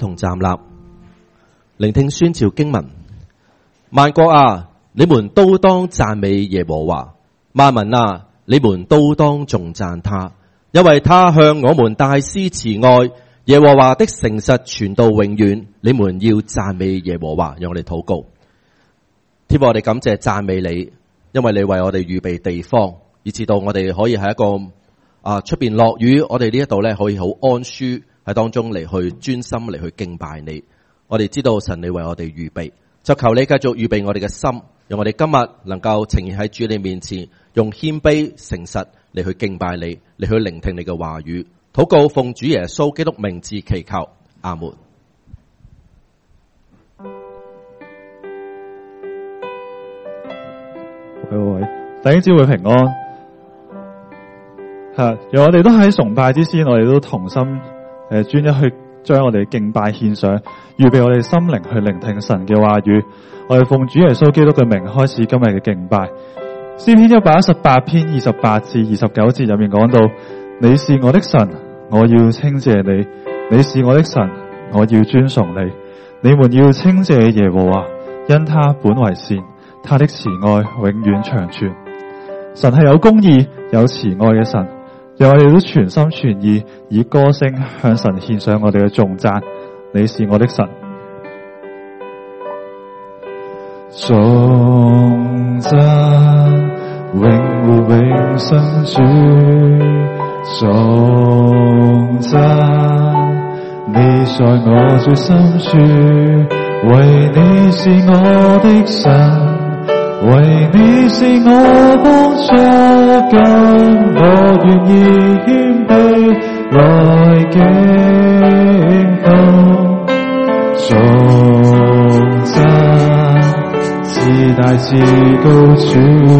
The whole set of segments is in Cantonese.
同站立，聆聽宣召經文。萬國啊，你們都當讚美耶和華；萬民啊，你們都當頌讚他，因為他向我們大施慈愛，耶和華的誠實傳到永遠。你們要讚美耶和華。讓我哋禱告。天父，我哋感謝讚美你，因為你為我哋預備地方，以至到我哋可以喺一個出邊落雨，我哋呢一度咧可以好安舒喺當中嚟去專心嚟去敬拜你。我哋知道神你為我哋預備，就求你繼續預備我哋嘅心，讓我哋今日能夠呈現喺主你面前，用謙卑誠實嚟去敬拜你，嚟去聆聽你嘅話語。禱告奉主耶穌基督名字祈求，阿門。 喂，弟兄姊妹平安。讓我哋都喺崇拜之前，我哋都同心專一去將我哋敬拜獻上，預備我哋心靈去聆聽神嘅話語。我哋奉主耶穌基督嘅名開始今日嘅敬拜。詩篇118篇28至29節入面講到：你是我的神，我要稱謝你；你是我的神，我要尊崇你。你們要稱謝耶和華，因他本為善，他的慈愛永遠長存。神係有公義、有慈愛嘅神，讓我哋都全心全意以歌聲向神獻上我哋嘅頌讚。你是我的神，頌讚永活永生主，頌讚你在我最深處，為你是我的神，為你是我幫助，今我願意謙卑來敬奉。頌讚至大至高主，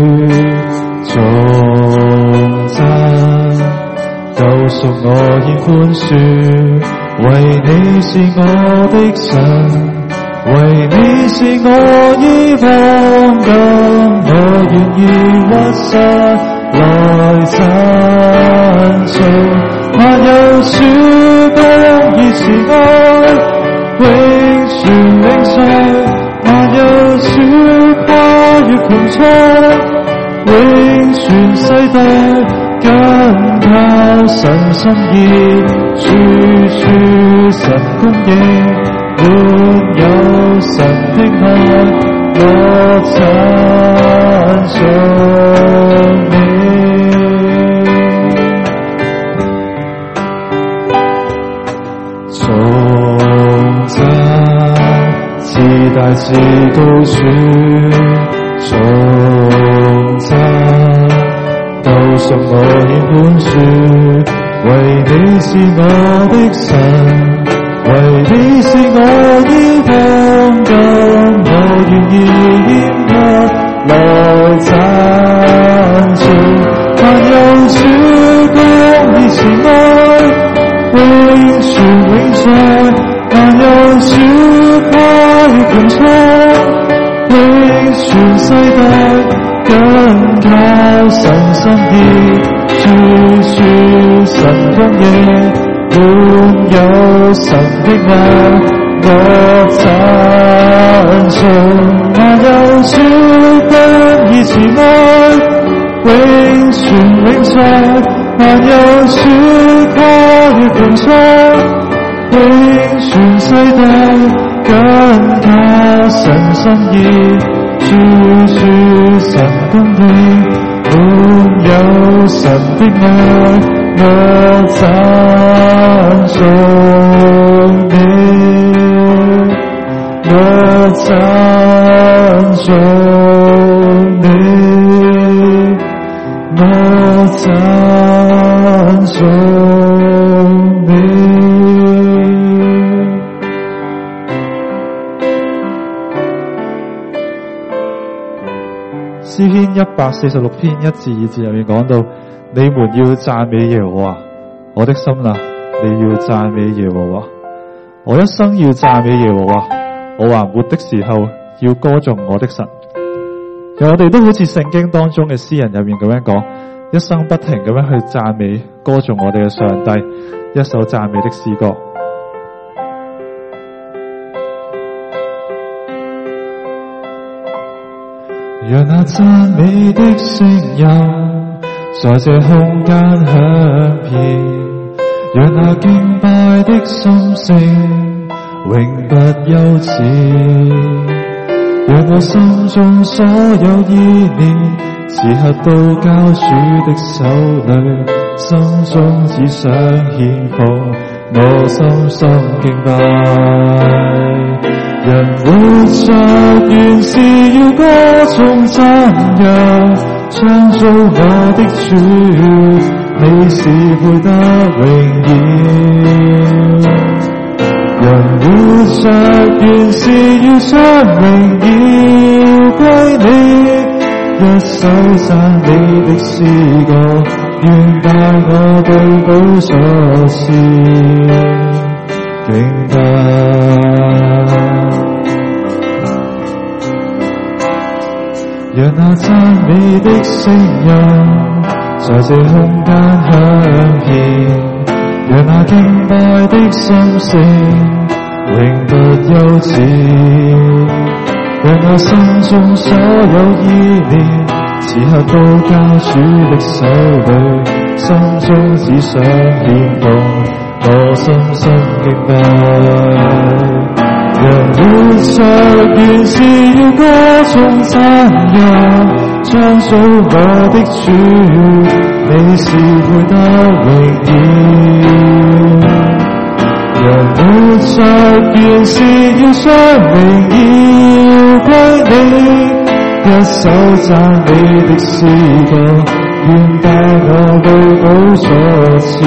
頌讚救贖我現寬恕，為你是我的神，為你是我依傍，今我願意屈膝來讚頌。萬有主公義慈愛，永存永在；萬有主跨越穹蒼，永存世代。緊靠神心意，處處神供應，滿有神的愛，我讚頌你。頌讚至大至高主，頌讚救贖我現寬恕，為你是我的神，為你是我依傍，今我願意謙卑來讚頌。萬有主公義慈愛，永存永在；萬有主跨越穹蒼，永存世代。緊靠神心意，處處神供應，滿有神的愛，我讚頌。萬有主公義慈愛，永存永在；萬有主跨越穹蒼，永存世代。緊靠神心意，處處神供應，滿有神的愛，我讚頌你，我讚頌你，我讚頌你。詩篇146篇1至2節入面講到：你們要讚美耶和華，我的心啊，你要讚美耶和華。我一生要讚美耶和華，我還活的時候要歌頌我的神。讓我哋都好似聖經當中嘅詩人入面咁樣講，一生不停咁樣去讚美歌頌我哋嘅上帝，一首讚美的詩歌。 讓那讚美的聲音在這空間響遍，讓那敬拜的心聲永不休止，讓我心中所有意念此刻都交主的手裏，心中只想獻奉我深深敬拜。人活着原是要歌頌讚揚，創造我的主，你是配得榮耀。人活着原是要將榮耀歸你，一首讚你的詩歌，願帶我到寶座前敬拜。讓那讚美的聲音在這空間響遍，讓那敬拜的心聲永不休止，讓我心中所有意念此刻都交主的手裏，心中只想獻奉我深深敬拜。人活着原是要歌頌讚揚，創造我的主，你是配得榮耀。人活着原是要將榮耀歸你，一首讚你的詩歌，願帶我到寶座前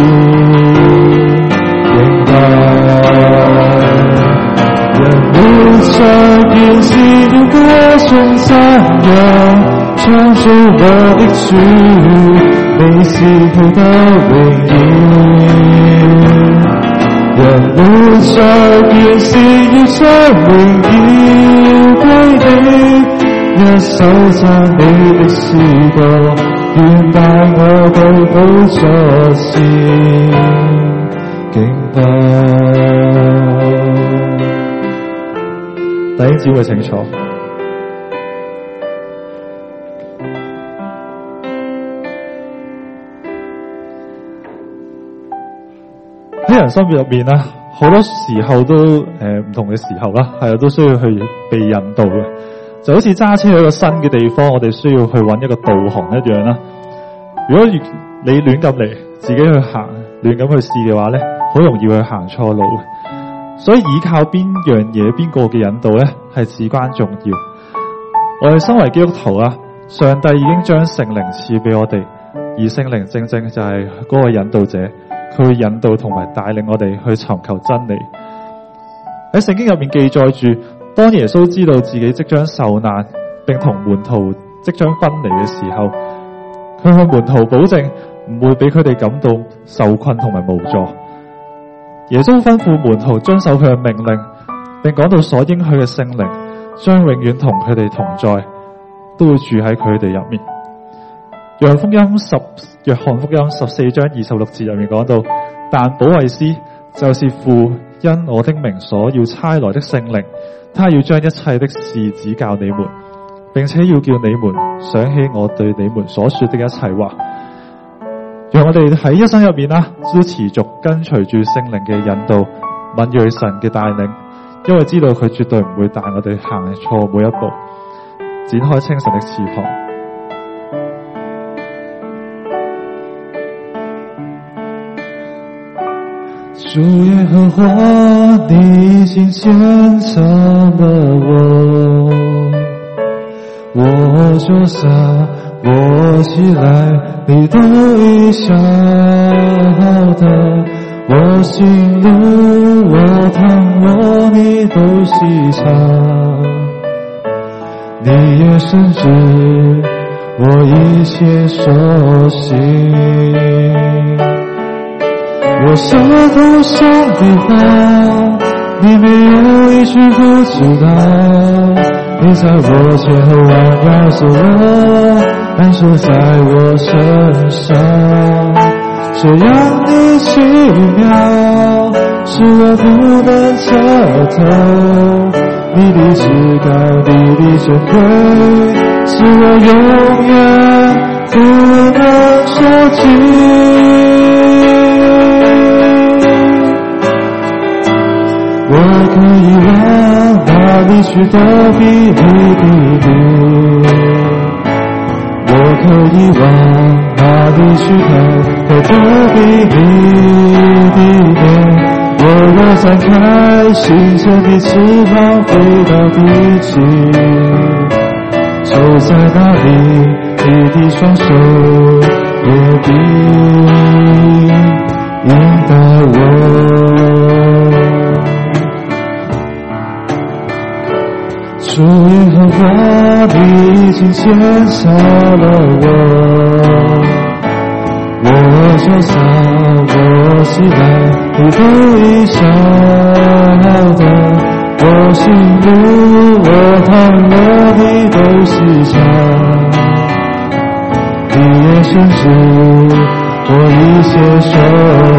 敬拜。人活着原是要歌頌讚揚，創造我的主，你是配得榮耀。人活着原是要將榮耀歸你，一首讚你的詩歌，願帶我到寶座前敬拜。弟兄姊妹請坐。喺人生入面咧，好多時候都唔同嘅時候啦，係啊，都需要去被引導嘅。就好似揸車去一個新嘅地方，我哋需要去揾一個導航一樣啦。如果你亂咁嚟，自己去行，亂咁去試嘅話咧，好容易會行錯路。所以依靠邊樣嘢、邊個嘅引導咧，係至關重要。我哋身為基督徒啊，上帝已經將聖靈賜俾我哋，而聖靈正正就係嗰個引導者，佢會引導同埋帶領我哋去尋求真理。喺聖經入面記載住，當耶穌知道自己即將受難，並同門徒即將分離嘅時候，佢向門徒保證唔會俾佢哋感到受困同埋無助。耶穌吩咐門徒遵守佢嘅命令，並講到所應許嘅聖靈將永遠同佢哋同在，都會住喺佢哋入面。約翰福音14章26節入面講到，但保惠師就是父因我的名所要差來的聖靈，他要將一切的事指教你們，並且要叫你們想起我對你們所說的一切話。讓我哋喺一生入面啦，都持續跟隨住聖靈嘅引導，敏銳神嘅帶領，因為知道佢絕對唔會帶我哋行錯每一步，展開清晨的翅膀。主耶和華，你已經揀選了我就算我起來，你都已曉得，我心路我躺臥，你都細察，你也深知我一切所行，我舌頭上的話，你沒有一句不知道，你在我前後彎腰走了，安守在我身上，這樣的奇妙，是我不能測透，你的至高，你的尊貴， 是我永遠不能說盡。我可以往哪裡去躲避你的臉？我可以往哪裡去逃躲避你的臉？我若展開新生的翅膀飛到地極，就在那裡你的雙手也必引導我。主耶和華，你已經揀下了我受傷，我喜樂，你都已曉得。我喜怒，我歡樂，你都細察。你也深知我一切所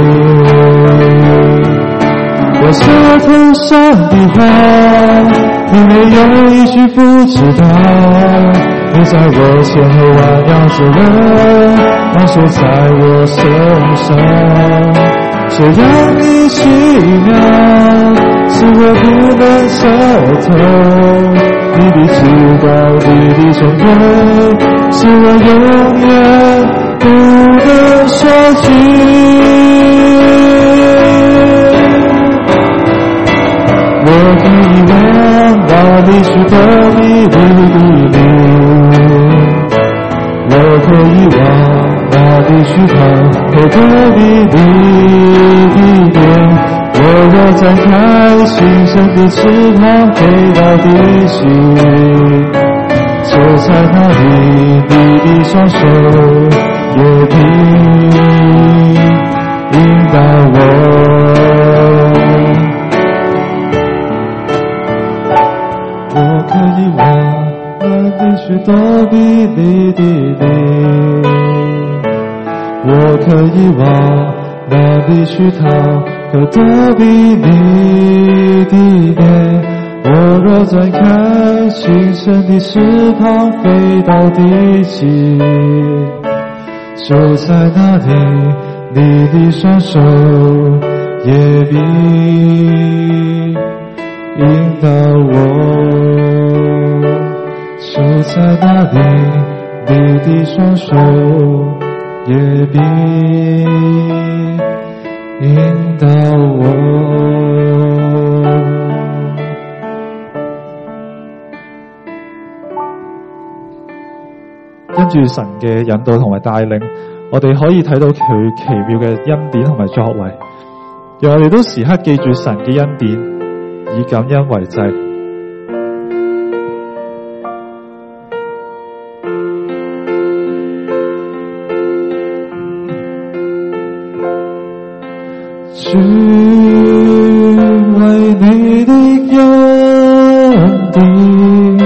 行。我舌頭上的話，你沒有一句不知道。你在我前後彎腰着我，放手在我身上，這樣的奇妙，是我不能測透。你的知道，你的尊貴，是我永遠不能說盡。我可以往哪裡去躲避你的臉？我可以往哪裡去逃躲避你的臉？我若展開新生的翅膀飛到地極，就在那裡你的雙手也必引導我。我可以往哪裡去躲避你的臉？我可以往哪裡去逃躲避你的臉？我若展開新生的翅膀飛到地極，就在那裡你的雙手也必引導我。就在那裡你的雙手也必引導我。跟住神嘅引導同埋帶領，我哋可以睇到佢奇妙嘅恩典同埋作為，讓我哋都時刻記住神嘅恩典，以感恩為祭。主為你的恩典，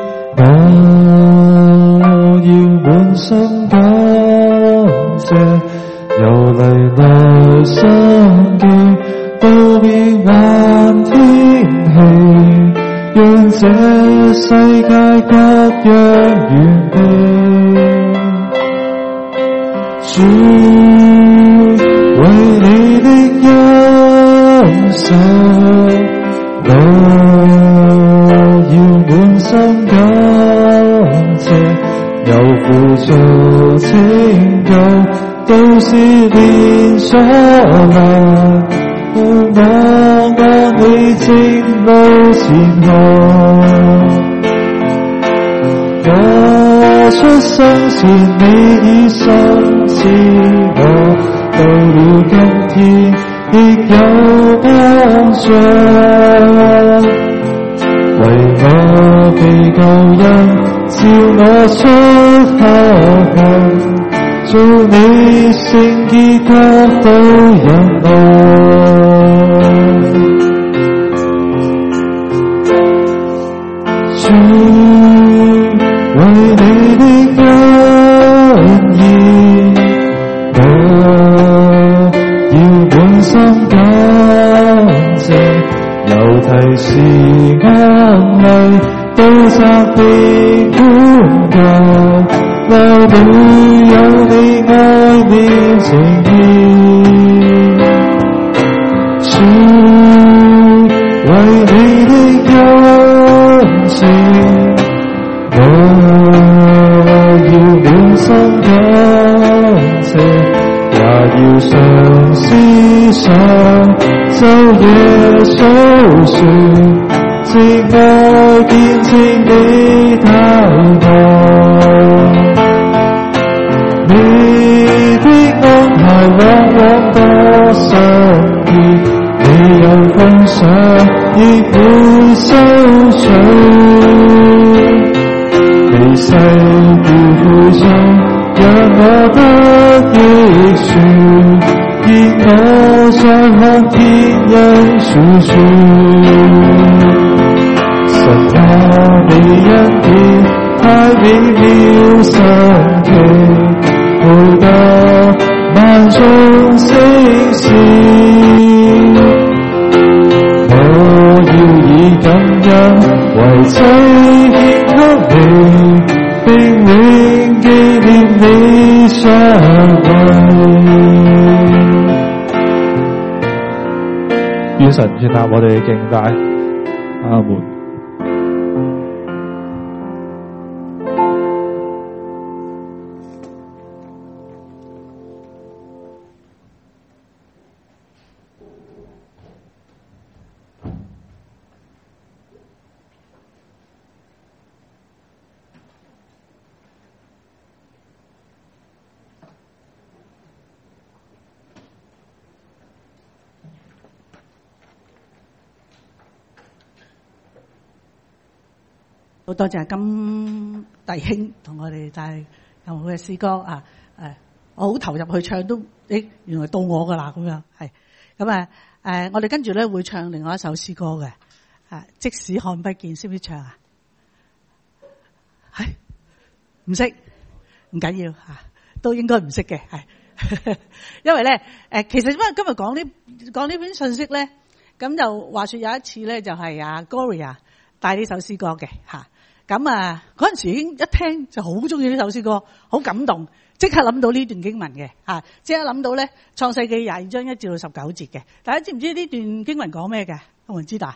我要滿心感謝，由嚟來生記，都變幻天氣，讓這世界各樣完備。主為你的恩手，我要滿心感謝，有輔助拯救，都是連所來，我按你正路前行。我出生前你已深知我，到了今天亦有幫助，為我被救恩照我出行，做你聖潔國度人來。主為你的恩義，我要滿心感謝，又提示安慰， 都責備管教，哪裏有你愛的情意？主為你的恩情，我要滿心感謝，也要常思想晝夜訴說，直愛見證你太多。你的安排往往多神奇，你有風想亦會收取，你細調配中讓我得益處，見我在看天恩處處。神啊，你恩典太美妙神奇，配得萬眾聲線。我要以感恩為祭獻給你，並永紀念你相為。願神悅納我哋嘅敬拜，阿門。 好多謝金弟兄同我哋帶咁好嘅詩歌啊！我好投入去唱都，原來到我噶啦咁樣係咁我哋跟住咧會唱另外一首詩歌嘅，即使看不見，識唔識唱啊？係唔識唔緊要都應該唔識嘅係，因為咧其實因為今日講呢篇信息咧，咁就話說有一次咧就係Gloria 帶呢首詩歌嘅咁嗰陣時已經一聽就好中意呢首詩歌，好感動，即刻諗到呢段經文嘅即刻諗到咧創世記22章1至到19節嘅。大家知唔知呢段經文講咩嘅？有冇人知道？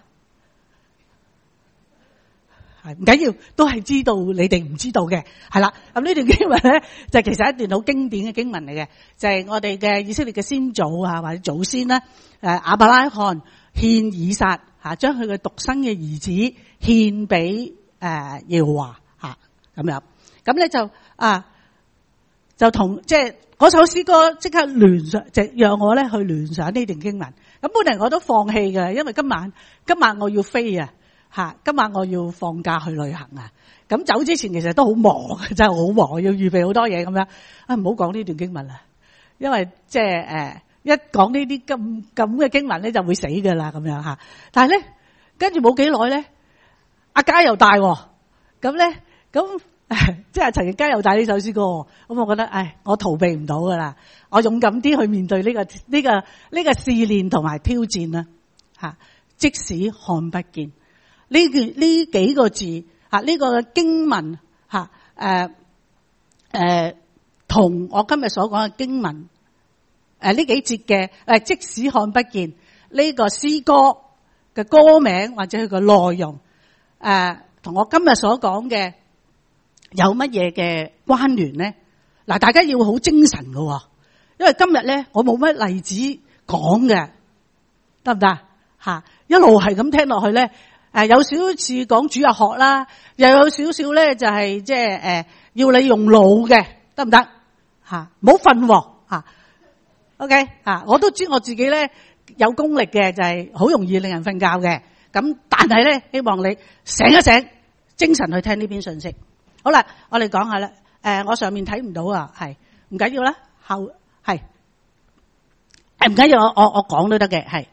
係唔緊要，都係知道你哋唔知道嘅，係啦。咁呢段經文咧就其實一段好經典嘅經文嚟嘅，就係我哋嘅以色列嘅先祖或者祖先啦，亞伯拉罕獻以撒將佢嘅獨生嘅兒子獻俾耶和華咁樣，咁咧就同即係嗰首詩歌即刻聯想，就讓我咧去聯想呢段經文。咁本來我都放棄嘅，因為今晚我要飛今晚我要放假去旅行咁走之前其實都好忙，真係好忙，要預備好多嘢咁樣。唔好講呢段經文啦，因為即係一講呢啲咁嘅經文咧就會死噶啦咁樣但係咧跟住冇幾耐咧。阿嘉又帶咁咧，即係陳奕嘉又帶呢首詩歌，咁我覺得，我逃避唔到噶啦，我勇敢啲去面對呢個試煉同埋挑戰啦，即使看不見呢幾個字，呢個經文同我今日所講嘅經文，呢幾節嘅即使看不見呢個詩歌嘅歌名或者佢個內容。同我今日所講嘅有乜嘢嘅關聯咧？嗱，大家要好精神㗎，因為今日咧我冇乜例子講嘅，得唔得？一路係咁聽落去咧，有少少似講主日學啦，又有少少咧就係即係要你用腦嘅，得唔得？唔好瞓，OK 我都知我自己咧有功力嘅，就係好容易令人瞓覺嘅。咁但係咧，希望你醒一醒，精神去聽呢篇信息。好啦，我哋講下啦。我上面睇唔到係唔緊要啦。係唔緊要，我講都得嘅。係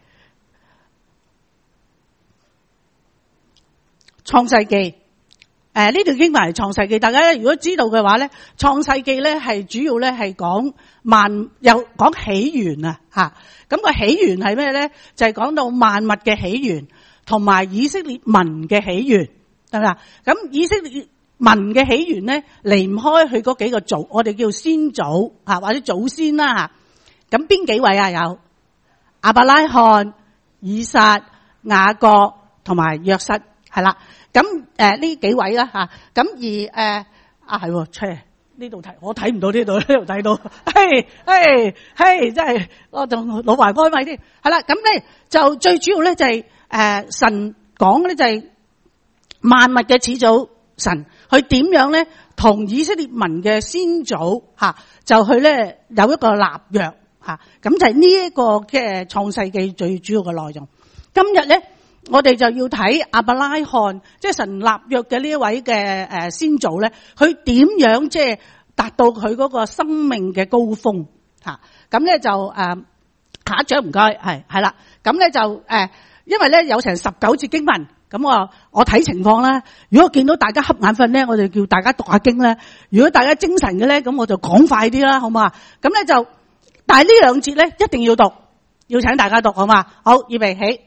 創世記，呢段經文係創世記。大家如果知道嘅話咧，創世記咧係主要咧係講又講起源咁個起源係咩咧？就係講到萬物嘅起源。同埋以色列民嘅起源係咪啊？咁以色列民嘅起源咧，離唔開佢嗰幾個祖，我哋叫先祖或者祖先啦嚇。咁邊幾位啊？有亞伯拉罕、以撒、雅各同埋約瑟，係啦。咁呢幾位啦嚇。咁而係喎，呢度睇我睇唔到呢度睇到，真係我仲老懷安慰添。係啦，咁咧就最主要咧就係神講咧就係萬物嘅始祖神，佢點樣咧同以色列民嘅先祖就去咧有一個立約嚇，咁就係呢一個嘅創世記最主要嘅內容。今日咧我哋就要睇亞伯拉罕，即係神立約嘅呢一位嘅先祖咧，佢點樣即係達到佢嗰個生命嘅高峰嚇。咁咧就下一章唔該，係啦。咁咧就因為咧有成19節經文，咁我睇情況啦。如果見到大家瞌眼瞓咧，我就叫大家讀下經咧；如果大家精神嘅咧，咁我就講快啲啦，好嘛？咁咧就，但係呢兩節咧一定要讀，要請大家讀，好嘛？好，預備起。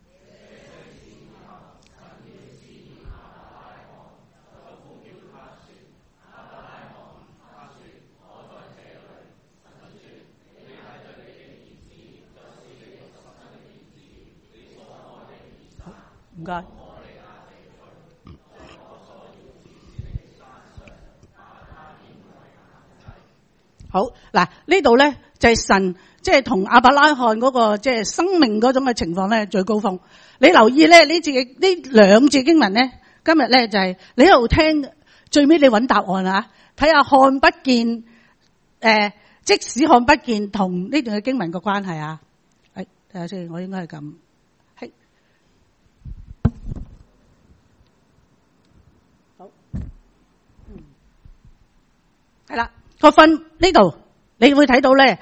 唔該。好嗱，呢度咧就係神即係同亞伯拉罕嗰個即係生命嗰種嘅情況咧最高峰。你留意咧呢兩節經文咧，今日咧就係你喺度聽，最尾你揾答案啊！睇下看不見即使看不見同呢段嘅經文個關係啊！睇下先，我應該係咁。係啦，個分呢度你會睇到咧，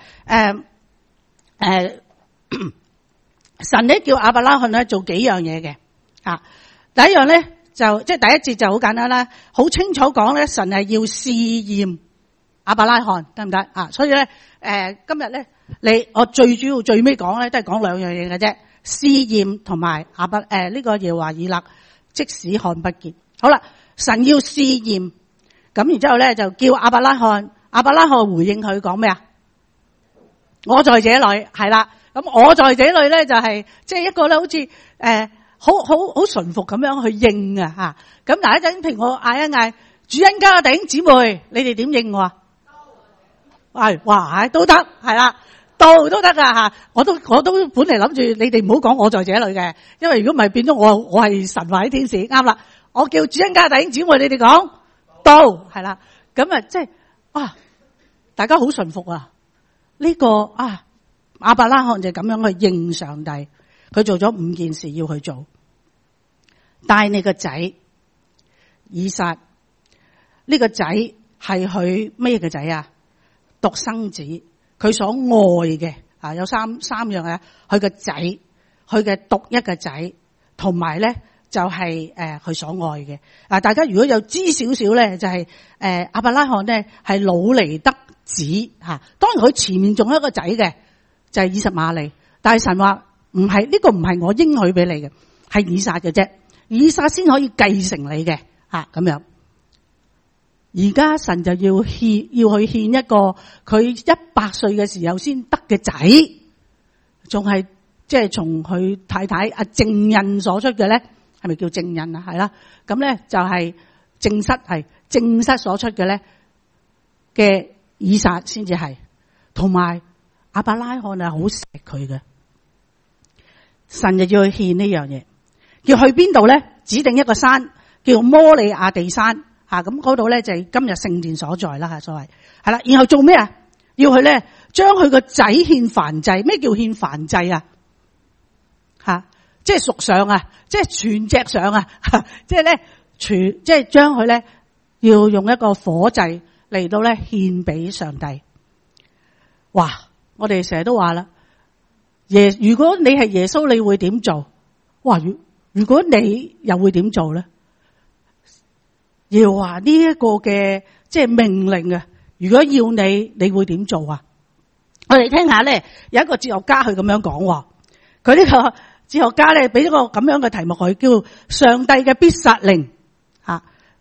神咧叫亞伯拉罕咧做幾樣嘢嘅啊。第一樣咧就即係第一節就好簡單啦，好清楚講咧，神係要試驗亞伯拉罕，得唔得啊？所以咧今日咧我最主要最尾講咧都係講兩樣嘢嘅啫，試驗同埋呢個耶和華以勒，即使看不見。好啦，神要試驗。咁然之後咧就叫亞伯拉罕回應佢講咩啊？我在這裏，係啦。咁我在這裏咧就係即係一個咧好似好順服咁樣去應啊吓。咁嗱一陣，譬如我嗌一嗌主恩家弟兄姊妹，你哋點應我啊？係哇，都得係啦，都得噶吓。我都本嚟諗住你哋唔好講我在這裏嘅，因為如果唔係變咗我係神或者天使，啱啦。我叫主恩家弟兄姊妹，你哋講。都係啦，咁啊，即係大家好順服啊！呢個亞伯拉罕就咁樣去應上帝，佢做咗5件事要去做，帶你個仔以撒，呢個仔係佢咩嘅仔啊？獨生子，佢所愛嘅有三樣啊，佢個仔，佢嘅獨一個仔，同埋咧。就係佢所愛嘅。大家如果有知少少咧，就係亞伯拉罕咧係魯尼得子嚇。當然佢前面仲有一個仔嘅，就係以實瑪利。但係神話唔係呢個，唔係我應許俾你嘅，係以撒嘅啫。以撒先可以繼承你嘅咁樣。而家神就要去獻一個佢100歲嘅時候先得嘅仔，仲係即係從佢太太阿正印所出嘅咧。係咪叫正印啊？係啦，咁咧就係正室所出嘅咧嘅以撒先至係，同埋亞伯拉罕係好錫佢嘅，神就要去獻呢樣嘢，要去邊度咧？指定一個山叫摩利亞地山咁嗰度咧就係今日聖殿所在啦所謂係啦。然後做咩啊？要去咧將佢個仔獻燔祭。咩叫獻燔祭啊？即係屬上啊，即係全隻上啊，即係咧即係將佢咧要用一個火祭嚟到咧獻俾上帝。哇！我哋成日都話啦，如果你係耶穌，你會點做？哇！如果你又會點做咧？要話呢一個嘅即係命令啊！如果要你會點做啊？我哋聽下咧，有一個哲學家佢咁樣講，佢呢個哲學家咧俾一個咁樣嘅題目佢，叫上帝嘅必殺令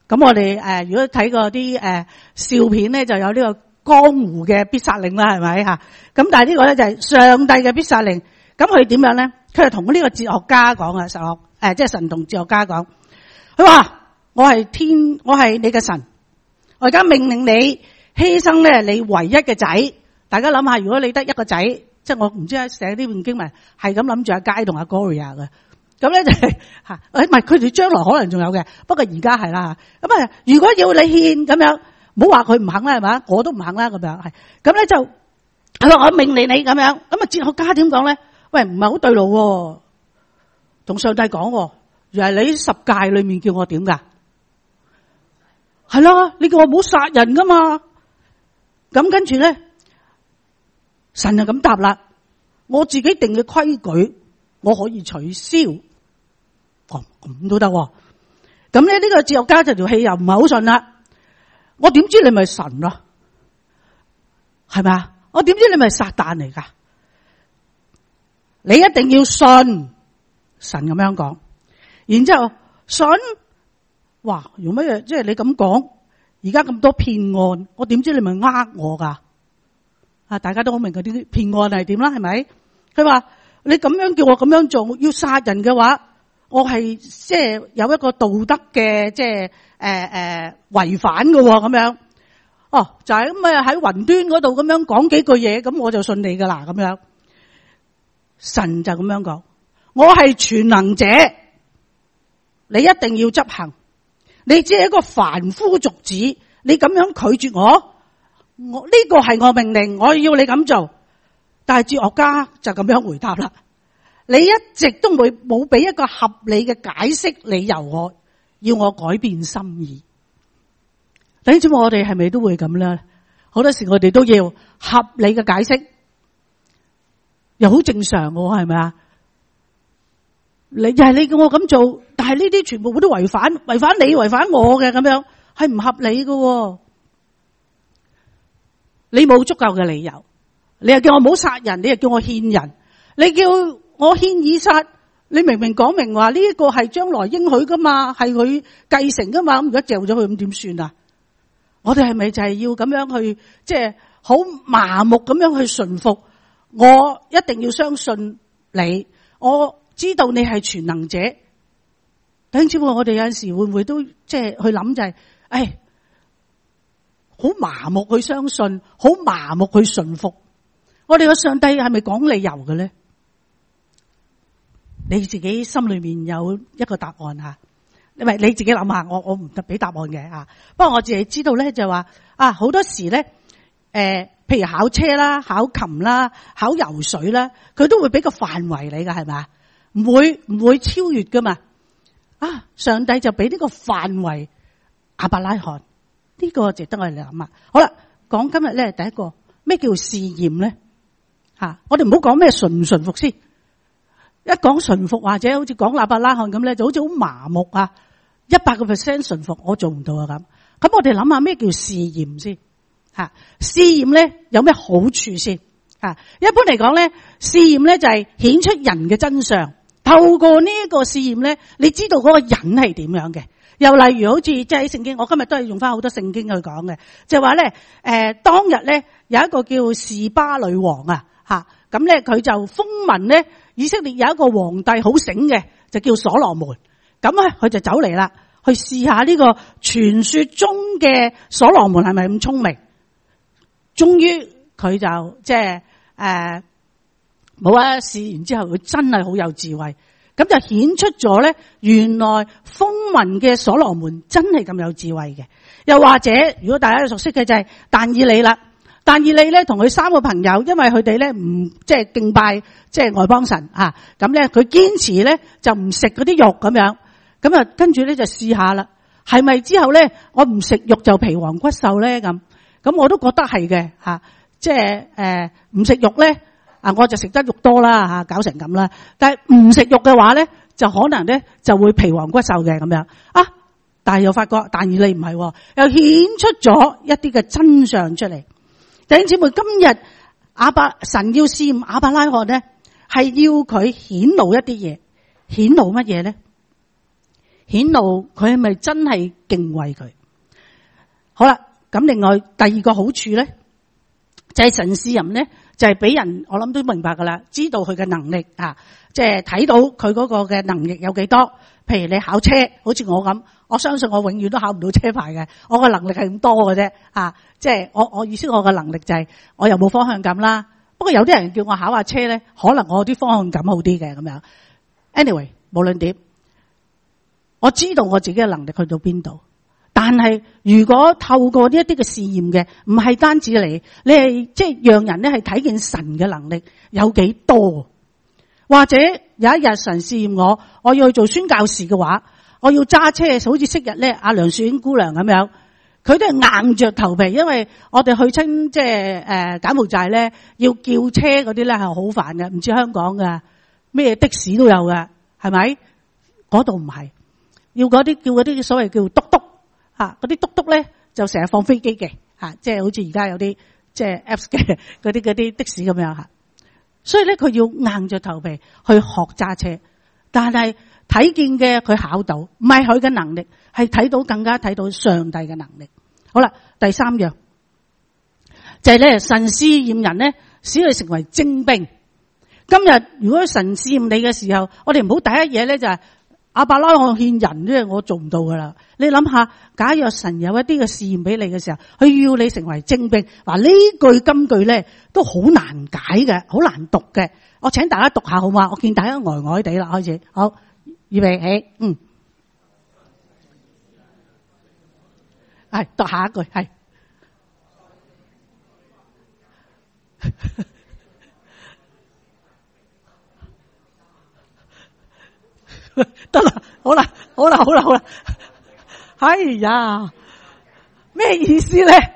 咁我哋如果睇過啲笑片咧，就有呢個江湖嘅必殺令啦，係咪吓？咁但係呢個咧就係上帝嘅必殺令。咁佢點樣咧？佢係同呢個哲學家講啊，即係神同哲學家講，佢話我係你嘅神，我而家命令你犧牲咧你唯一嘅仔。大家諗下，如果你得一個仔，即係我唔知寫呢段經文係咁諗住阿佳同阿 Gloria 嘅，咁咧就係吓，唔係佢哋將來可能仲有嘅，不過而家係啦。咁啊，如果要你獻咁樣，唔好話佢唔肯啦，係嘛？我都唔肯啦，咁樣係。咁咧就佢話我命令你咁樣。咁啊，哲學家點講咧？喂，唔係好對路喎，同上帝講，原來你十誡裏面叫我點噶？係啦，你叫我唔好殺人噶嘛。咁跟住咧，神就咁答啦，我自己定嘅規矩，我可以取消。哦，咁都得。咁咧呢個哲學家就條氣又唔係好順啦。我點知你咪神咯？係咪啊？我點知你咪撒旦嚟噶？你一定要信神咁樣講，然之後信，哇，用乜嘢？即係你咁講，而家咁多騙案，我點知你咪呃我噶？啊，大家都好明嗰啲騙案係點啦，係咪？佢話你咁樣叫我咁樣做，要殺人嘅話，我係即係有一個道德嘅即係違反嘅咁樣。哦，就係咁啊，喺雲端嗰度咁樣講幾句嘢，咁我就信你噶啦咁樣。神就咁樣講，我係全能者，你一定要執行。你只係一個凡夫俗子，你咁樣拒絕我呢個係我命令，我要你咁做。但係哲學家就咁樣回答啦，你一直都冇俾一個合理嘅解釋理由我，要我改變心意。弟兄姊妹，我哋係咪都會咁咧？好多時我哋都要合理嘅解釋。又好正常喎，係咪啊？你又係你叫我咁做，但係呢啲全部都違反你、違反我嘅，咁樣係唔合理嘅。你冇足夠嘅理由，你又叫我唔好殺人，你又叫我獻人，你叫我獻以撒，你明明講明話呢一個係將來應許噶嘛，係佢繼承噶嘛，咁而家掉咗佢，咁點算啊？我哋係咪就係要咁樣去，即係好麻木咁樣去順服？我一定要相信你，我知道你係全能者。弟兄姊妹，我哋有陣時會唔會都即係去諗就係，好麻木去相信，好麻木去順服。我哋個上帝係咪講理由嘅咧？你自己心裏面有一個答案吓，因為你自己諗下，我唔得俾答案嘅吓。不過我自己知道咧，就話好多時咧，譬如考車啦、考琴啦、考游水啦，佢都會俾個範圍你噶，係咪？唔會超越噶嘛。上帝就俾呢個範圍亞伯拉罕，呢個值得我哋諗啊。好啦，講今日咧第一個咩叫試驗咧？我哋唔好講咩順唔順服先。一講順服或者好似講亞伯拉罕咁咧，就好似好麻木啊，100% 順服我做唔到啊咁。咁我哋諗下咩叫試驗先？試驗咧有咩好處先？一般嚟講咧，試驗咧就係顯出人嘅真相。透過呢一個試驗咧，你知道嗰個人係點樣嘅。又例如好似即係喺聖經，我今日都係用翻好多聖經去講嘅，就話咧，當日咧有一個叫示巴女王咁咧佢就風聞咧以色列有一個皇帝好醒嘅，就叫所羅門。咁咧佢就走嚟啦，去試下呢個傳說中嘅所羅門係咪咁聰明。終於佢就即係冇試完之後，佢真係好有智慧，咁就顯出咗咧，原來風聞嘅所羅門真係咁有智慧嘅。又或者，如果大家熟悉嘅就係但以理啦，但以理咧同佢3個朋友，因為佢哋咧唔即係敬拜即係外邦神咁咧佢堅持咧就唔食嗰啲肉咁樣，咁啊跟住咧就試下啦，係咪之後咧我唔食肉就皮黃骨瘦咧咁？咁我都覺得係嘅即係唔食肉咧我就食得肉多啦搞成咁啦。但係唔食肉嘅話咧，就可能咧就會皮黃骨瘦嘅咁樣但係又發覺但以理唔係，又顯出咗一啲嘅真相出嚟。弟兄姊妹，今日神要試驗亞伯拉罕咧，係要佢顯露一啲嘢。顯露乜嘢咧？ 顯露佢係咪真係敬畏佢。好啦，咁另外第二個好處咧，就係神試人咧，就係俾人我諗都明白噶啦，知道佢嘅能力啊，即係睇到佢嗰個嘅能力有幾多。譬如你考車，好似我咁，我相信我永遠都考唔到車牌嘅，我嘅能力係咁多嘅啫啊！即係我意思，我嘅能力就係我又冇方向感啦。不過有啲人叫我考下車咧，可能我啲方向感好啲嘅咁樣。Anyway， 無論點，我知道我自己嘅能力去到邊度。但係如果透過呢一啲嘅試驗嘅，唔係單止你係即係讓人咧係睇見神嘅能力有幾多。或者有一日神試驗我要去做宣教士嘅話，我要揸車，好似昔日咧阿梁樹英姑娘咁樣，佢都係硬着頭皮，因為我哋去親即係柬埔寨咧，要叫車嗰啲咧係好煩嘅，唔似香港嘅咩的士都有嘅，係咪？嗰度唔係，要嗰啲叫嗰啲所謂叫嘟嘟嗰啲嘟嘟咧就成日放飛機嘅即係好似而家有啲即係 Apps 嘅嗰啲的士咁樣嚇。所以咧，佢要硬着頭皮去學揸車，但係睇見嘅佢考到，唔係佢嘅能力，係睇到更加睇到上帝嘅能力。好啦，第三樣就係咧，神試驗人咧，使佢成為精兵。今日如果神試驗你嘅時候，我哋唔好第一嘢咧就係亞伯拉罕獻人咧，我做唔到噶啦。你諗下，假若神有一啲嘅試驗俾你嘅時候，佢要你成為精兵，嗱呢句金句咧都好難解嘅，好難讀嘅。我請大家讀下好嘛？我見大家呆呆地啦，開始好，預備起，係讀下一句係。得啦，好啦，哎呀，咩意思咧？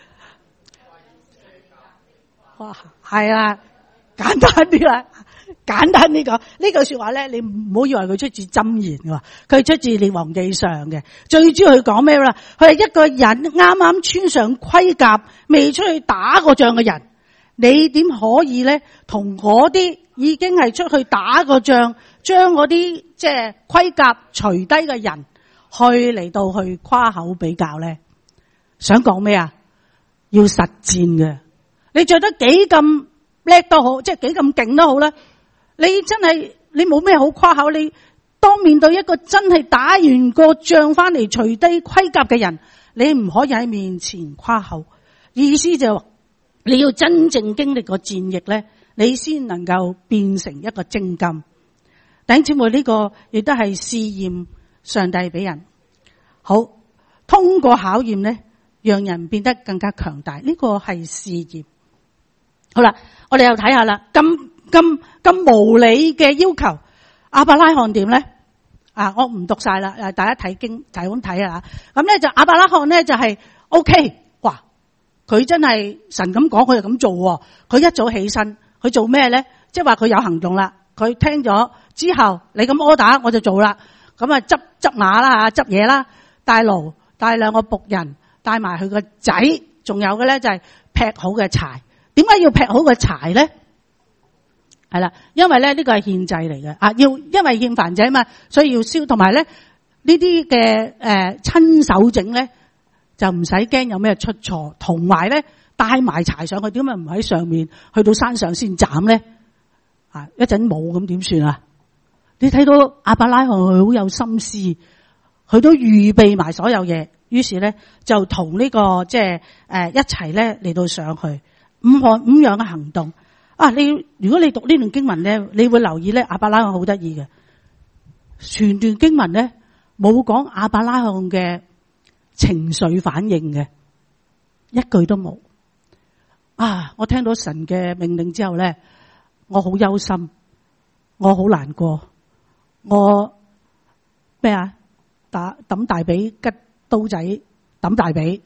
哇，係啦，簡單啲啦，簡單啲講，呢句說話咧，你唔好以為佢出自箴言喎，佢出自列王記上嘅。最主要佢講咩啦？佢係一個人啱啱穿上盔甲，未出去打過仗嘅人，你點可以咧同嗰啲已經係出去打過仗，將嗰啲即係盔甲除低嘅人去嚟到去誇口比較咧？想講咩啊？要實戰嘅，你着得幾咁叻都好，即係幾咁勁都好啦。你真係你冇咩好誇口，你當面對一個真係打完個仗翻嚟除低盔甲嘅人，你唔可以喺面前誇口。意思就係話你要真正經歷過戰役咧，你先能夠變成一個精金。弟兄姊妹，呢個亦都係試驗上帝俾人。好，通過考驗咧，讓人變得更加強大。呢個係試驗。好啦，我哋又睇下啦，咁無理嘅要求，亞伯拉罕點咧？我唔讀晒啦，大家睇經就係咁睇啊。咁咧就亞伯拉罕咧就係 OK， 哇！佢真係神咁講，佢就咁做。佢一早起身，佢做咩咧？即係話佢有行動啦。佢聽咗之後，你咁order我就做啦。咁啊執馬啦執嘢啦，帶驢帶兩個僕人，帶埋佢個仔，仲有嘅咧就係劈好嘅柴。點解要劈好個柴咧？係啦，因為咧呢個係獻祭嚟嘅，要因為獻燔祭啊嘛，所以要燒。同埋咧呢啲嘅親手整咧就唔使驚有咩出錯。同埋咧帶埋柴上去，點解唔喺上面去到山上先斬咧？一陣冇咁點算啊？你睇到亞伯拉罕佢好有心思，佢都預備埋所有嘢，於是咧就同呢個即係一齊咧嚟到上去五樣嘅行動。如果你讀呢段經文咧，你會留意咧亞伯拉罕好得意嘅，全段經文咧冇講亞伯拉罕嘅情緒反應嘅，一句都冇。我聽到神嘅命令之後咧，我好憂心，我好難過，我咩抌大髀吉刀仔抌大髀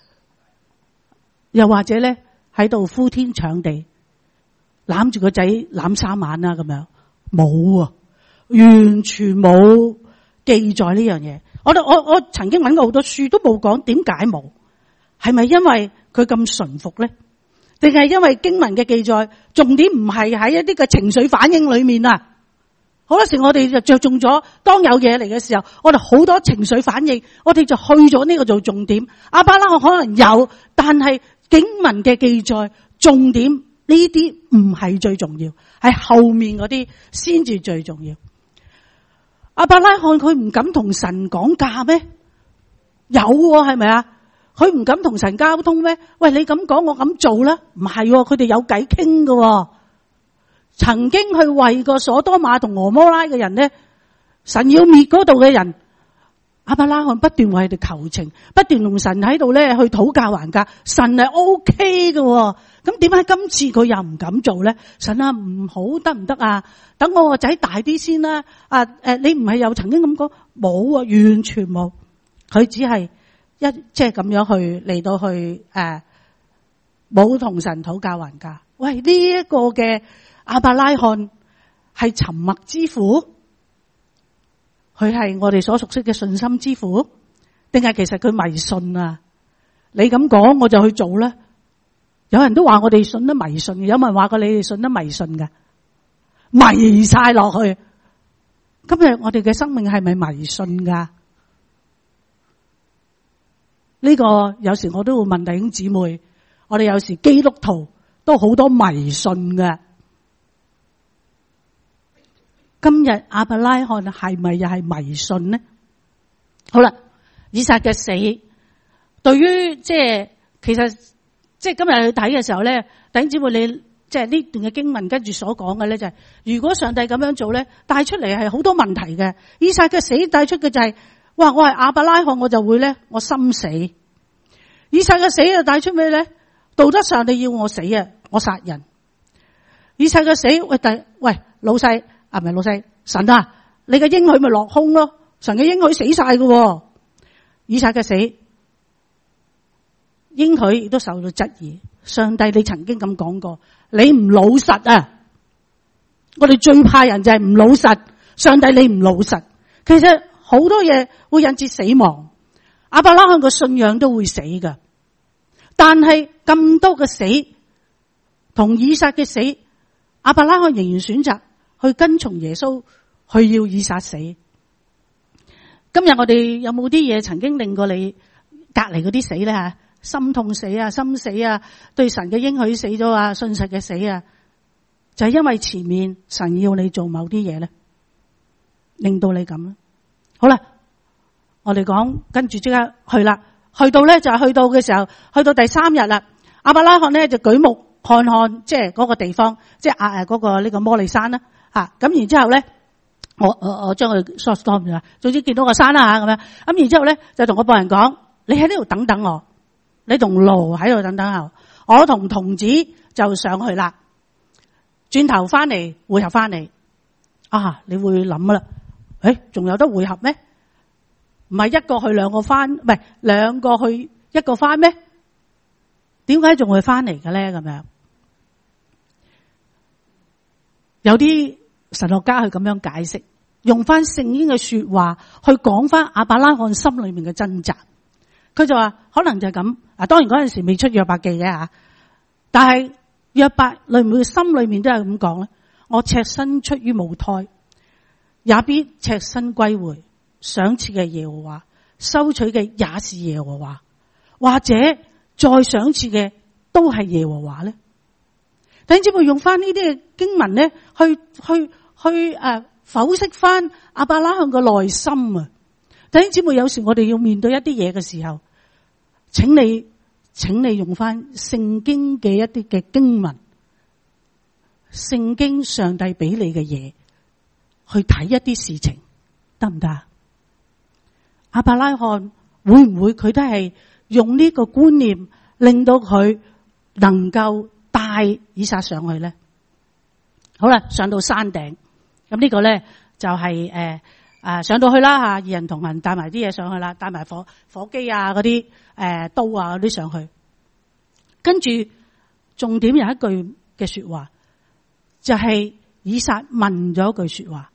又或者咧喺度呼天搶地攬住個仔攬3晚啦咁樣，冇完全冇記載呢樣嘢。我曾經揾過好多書都冇講，點解冇？係咪因為佢咁順服咧？定係因為經文嘅記載重點唔係喺一啲嘅情緒反應裏面啊？ 好多時我哋就着重咗，當有嘢嚟嘅時候，我哋好多情緒反應，我哋就去咗呢個做重點。亞伯拉罕可能有，但係經文嘅記載重點呢啲唔係最重要，係後面嗰啲先至最重要。亞伯拉罕佢唔敢同神講價咩？有係咪啊？佢唔敢同神交通咩？喂，你咁講，我咁做啦？唔係，佢哋有偈傾㗎。曾經去為過所多瑪同俄摩拉嘅人呢，神要滅嗰度嘅人，亞伯拉罕不斷為佢哋求情，不斷同神喺度咧去討價還價，神係 OK 嘅。咁點解今次佢又唔敢做咧？神啊，唔好得唔得啊？等我個仔大啲先啦。你唔係又曾經咁講？冇啊，完全冇。佢只係即係咁樣去嚟到去冇同神討價還價。喂，呢一個嘅亞伯拉罕係沉默之父，佢係我哋所熟悉嘅信心之父，定係其實佢迷信啊？你咁講我就去做啦。有人都話我哋信得迷信嘅，有冇人話過你哋信得迷信嘅？迷晒落去。今日我哋嘅生命係咪迷信噶？呢個有時我都會問弟兄姊妹，我哋有時基督徒都好多迷信嘅。今日亞伯拉罕係咪又係迷信呢？好啦，以撒嘅死，對於其實今日去睇嘅時候咧，弟兄姊妹你即係呢段嘅經文跟住所講嘅咧，就係如果上帝咁樣做咧，帶出嚟係好多問題嘅。以撒嘅死帶出嘅就係，哇！我係亞伯拉罕，我就會咧，我心死。以撒嘅死就帶出咩咧？道德上你要我死啊，我殺人。以撒嘅死，喂老細啊，唔係老細，神啊，你嘅應許咪落空咯？神嘅應許死晒嘅。以撒嘅死，應許亦都受到質疑。上帝，你曾經咁講過，你唔老實啊！我哋最怕人就係唔老實。上帝，你唔老實，其實好多嘢會引致死亡。亞伯拉罕個信仰都會死噶，但係咁多嘅死同以撒嘅死，亞伯拉罕仍然選擇去跟從耶穌，去要以撒死。今日我哋有冇啲嘢曾經令過你隔籬嗰啲死咧吓？心痛死啊，心死啊，對神嘅應許死咗啊，信實嘅死啊，就係因為前面神要你做某啲嘢咧，令到你咁啦。好啦，我哋講跟住即刻去啦，去到咧就係去到嘅時候，去到第3日啦。亞伯拉罕咧就舉目看看，即係嗰個地方，即係嗰個呢個摩利山啦吓。咁然之後咧，我將佢 short stop 咗，總之見到個山啦吓咁樣。咁然之後咧就同我僕人講：你喺呢度等等我。你同驢喺度等等我同童子就上去啦。轉頭翻嚟會合翻嚟啊！你會諗啦，仲有得會合咩？唔係一個去兩個翻，唔係兩個去一個翻咩？點解仲會翻嚟嘅咧？咁樣有啲神學家去咁樣解釋，用翻聖經嘅說話去講翻亞伯拉罕心裏面嘅掙扎。佢就話可能就係咁。當然嗰陣時未出約伯記嘅吓，但係約伯裏面心裏面都係咁講咧。我赤身出於母胎，也必赤身歸回。賞賜嘅耶和華，收取嘅也是耶和華，或者再賞賜嘅都係耶和華咧。弟兄姊妹用翻呢啲嘅經文咧，去剖析翻亞伯拉罕嘅內心啊！弟兄姊妹，有時我哋要面對一啲嘢嘅時候，請你用翻聖經嘅一啲嘅經文，聖經上帝俾你嘅嘢去睇一啲事情，得唔得？亞伯拉罕會唔會佢都係用呢個觀念，令到佢能夠帶以撒上去咧？好啦，上到山頂，咁呢個咧就係上到去啦吓，二人同行帶埋啲嘢上去啦，帶埋火機啊嗰啲刀啊嗰啲上去，跟住重點有一句嘅說話，就係以撒問咗一句說話，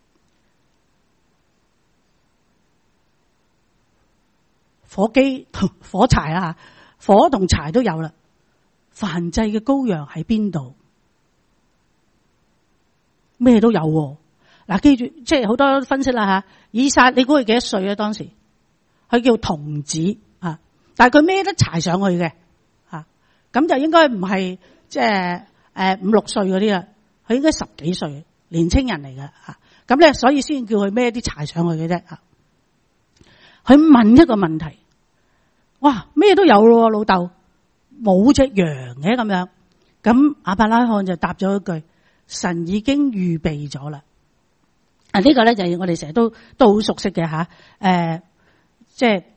火機火柴啊，火同柴都有啦，燔祭嘅羔羊喺邊度？咩都有喎。 嗱，記住，即係好多分析啦吓。以撒，你估佢幾多歲啊？當時佢叫童子啊，但係佢孭得柴上去嘅啊，咁就應該唔係即係5、6歲嗰啲啦，佢應該10幾歲年青人嚟嘅啊。咁咧，所以先叫佢孭啲柴上去嘅啫啊。佢問一個問題，哇，咩都有咯，老豆冇隻羊嘅咁樣。咁亞伯拉罕就答咗一句：神已經預備咗啦。啊，呢個咧就係我哋成日都好熟悉嘅吓。即係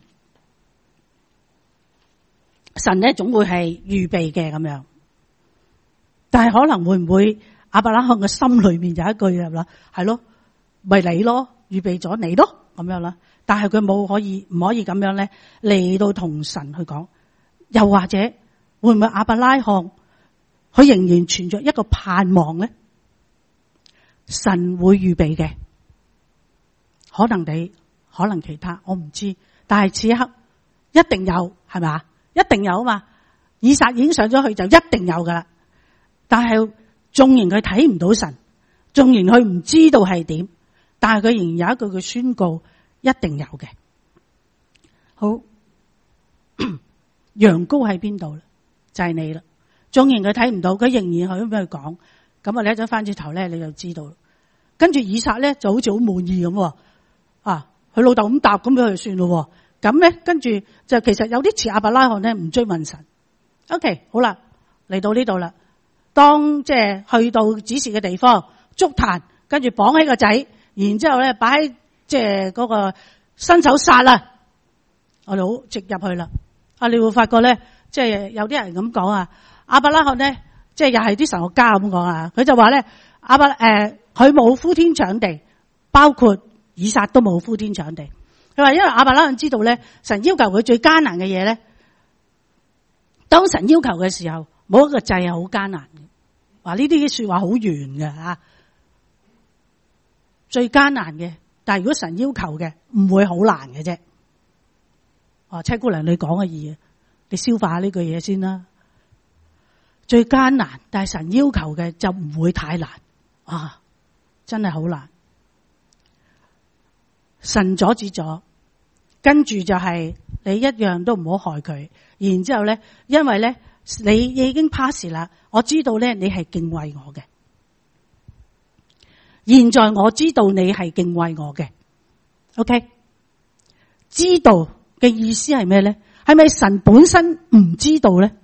神咧總會係預備嘅咁樣。但係可能會唔會亞伯拉罕嘅心裏面有一句啦，係咯，咪你咯，預備咗你咯咁樣啦。但係佢唔可以咁樣咧嚟到同神去講。又或者會唔會亞伯拉罕佢仍然存着一個盼望咧？神會預備嘅，可能你，可能其他，我唔知。但係此刻一定有，係咪？一定有啊嘛！以撒已經上咗去就一定有噶啦。但係縱然佢睇唔到神，縱然佢唔知道係點，但係佢仍然有一句嘅宣告，一定有嘅。好，羊羔喺邊度咧？就係你啦。縱然佢睇唔到，佢仍然去咁樣講。咁啊，你一陣翻轉頭咧，你就知道。跟住以撒咧就好似好滿意咁，啊，佢老豆咁答，咁樣就算咯。咁咧，跟住就其實有啲似亞伯拉罕咧，唔追問神。OK， 好啦，嚟到呢度啦。當即係去到指示嘅地方，築壇，跟住綁起個仔，然之後咧擺喺即係嗰個伸手殺啦。我哋好直入去啦。啊，你會發覺咧，即係有啲人咁講啊。亞伯拉罕咧，即係又係啲神學家咁講啊。佢就話咧，佢冇呼天搶地，包括以撒都冇呼天搶地。佢話因為亞伯拉罕知道咧，神要求佢最艱難嘅嘢咧，當神要求嘅時候，冇一個祭係好艱難嘅。話呢啲說話好圓嘅吓，最艱難嘅。但係如果神要求嘅，唔會好難嘅啫。哦，七姑娘你講嘅嘢，你消化下呢句嘢先啦。最艱難，但係神要求嘅就唔會太難啊！真係好難。神阻止咗，跟住就係你一樣都唔好害佢。然之後咧，因為咧你已經 pass 啦，我知道咧你係敬畏我嘅。現在我知道你係敬畏我嘅。OK， 知道嘅意思係咩咧？係咪神本身唔知道咧？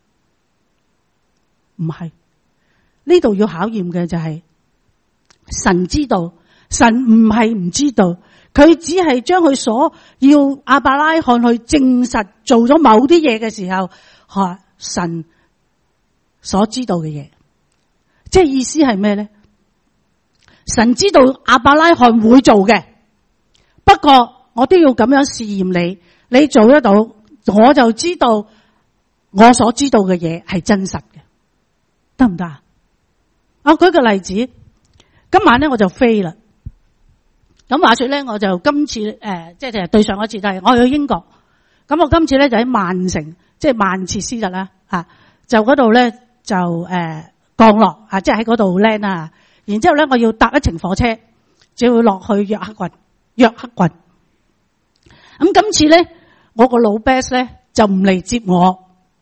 唔係，呢度要考驗嘅就係神知道，神唔係唔知道，佢只係將佢所要亞伯拉罕去證實做咗某啲嘢嘅時候，神所知道嘅嘢，即係意思係咩咧？神知道亞伯拉罕會做嘅，不過我都要咁樣試驗你，你做得到，我就知道我所知道嘅嘢係真實嘅。得唔得啊？我舉個例子，今晚咧我就飛啦。咁話說咧，我就今次即係對上一次就係我去英國。咁我今次咧就喺曼城，即係曼徹斯特啦，就嗰度咧就降落啊，即係喺嗰度 land 啊。然之後咧，我要搭一程火車，就要落去約克郡。咁今次咧，我個老 boss 咧就唔嚟接我。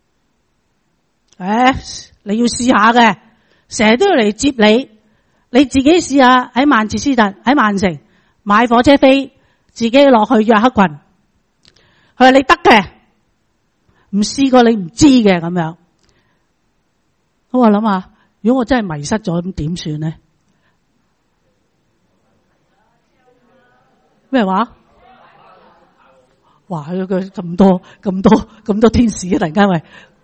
你要試下嘅，成日都要嚟接你。你自己試下喺曼徹斯特、喺曼城買火車飛，自己落去約克郡。佢話你得嘅，唔試過你唔知嘅咁樣。我諗下，如果我真係迷失咗，咁點算呢？咩話？哇！佢咁多天使啊！突然間喂。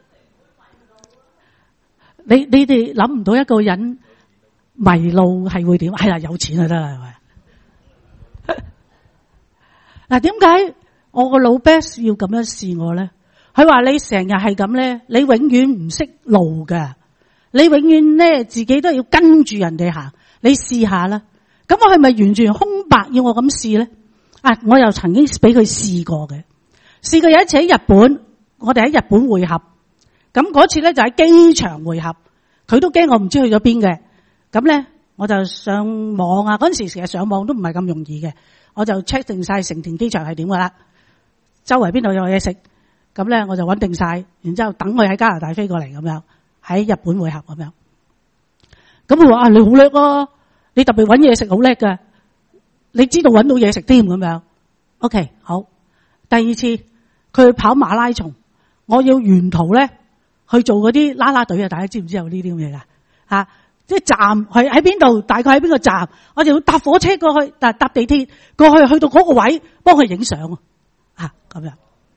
你哋諗唔到一個人迷路係會點？係啦，有錢就得啦，係咪？嗱，點解我個老 boss 要咁樣試我咧？佢話你成日係咁咧，你永遠唔識路㗎，你永遠咧自己都要跟住人哋行。你試下啦。咁我係咪完全空白要我咁試咧？我又曾經俾佢試過嘅。試過有一次喺日本，我哋喺日本會合。咁嗰次咧就喺機場會合，佢都驚我唔知去咗邊嘅。咁咧我就上網啊，嗰陣時其實上網都唔係咁容易嘅，我就 check 定晒成田機場係點噶啦，周圍邊度有嘢食，咁咧我就揾定晒，然之後等佢喺加拿大飛過嚟咁樣，喺日本會合咁樣。咁佢話你好叻啊，你特別揾嘢食好叻噶，你知道揾到嘢食添咁樣。OK 好，第二次佢去跑馬拉松，我要沿途咧去做嗰啲啦啦隊啊，大家知唔知有呢啲咁嘢噶吓？即係站係喺邊度，大概喺邊個站，我就要搭火車過去，搭地鐵過去，去到嗰個位幫佢影相啊咁樣。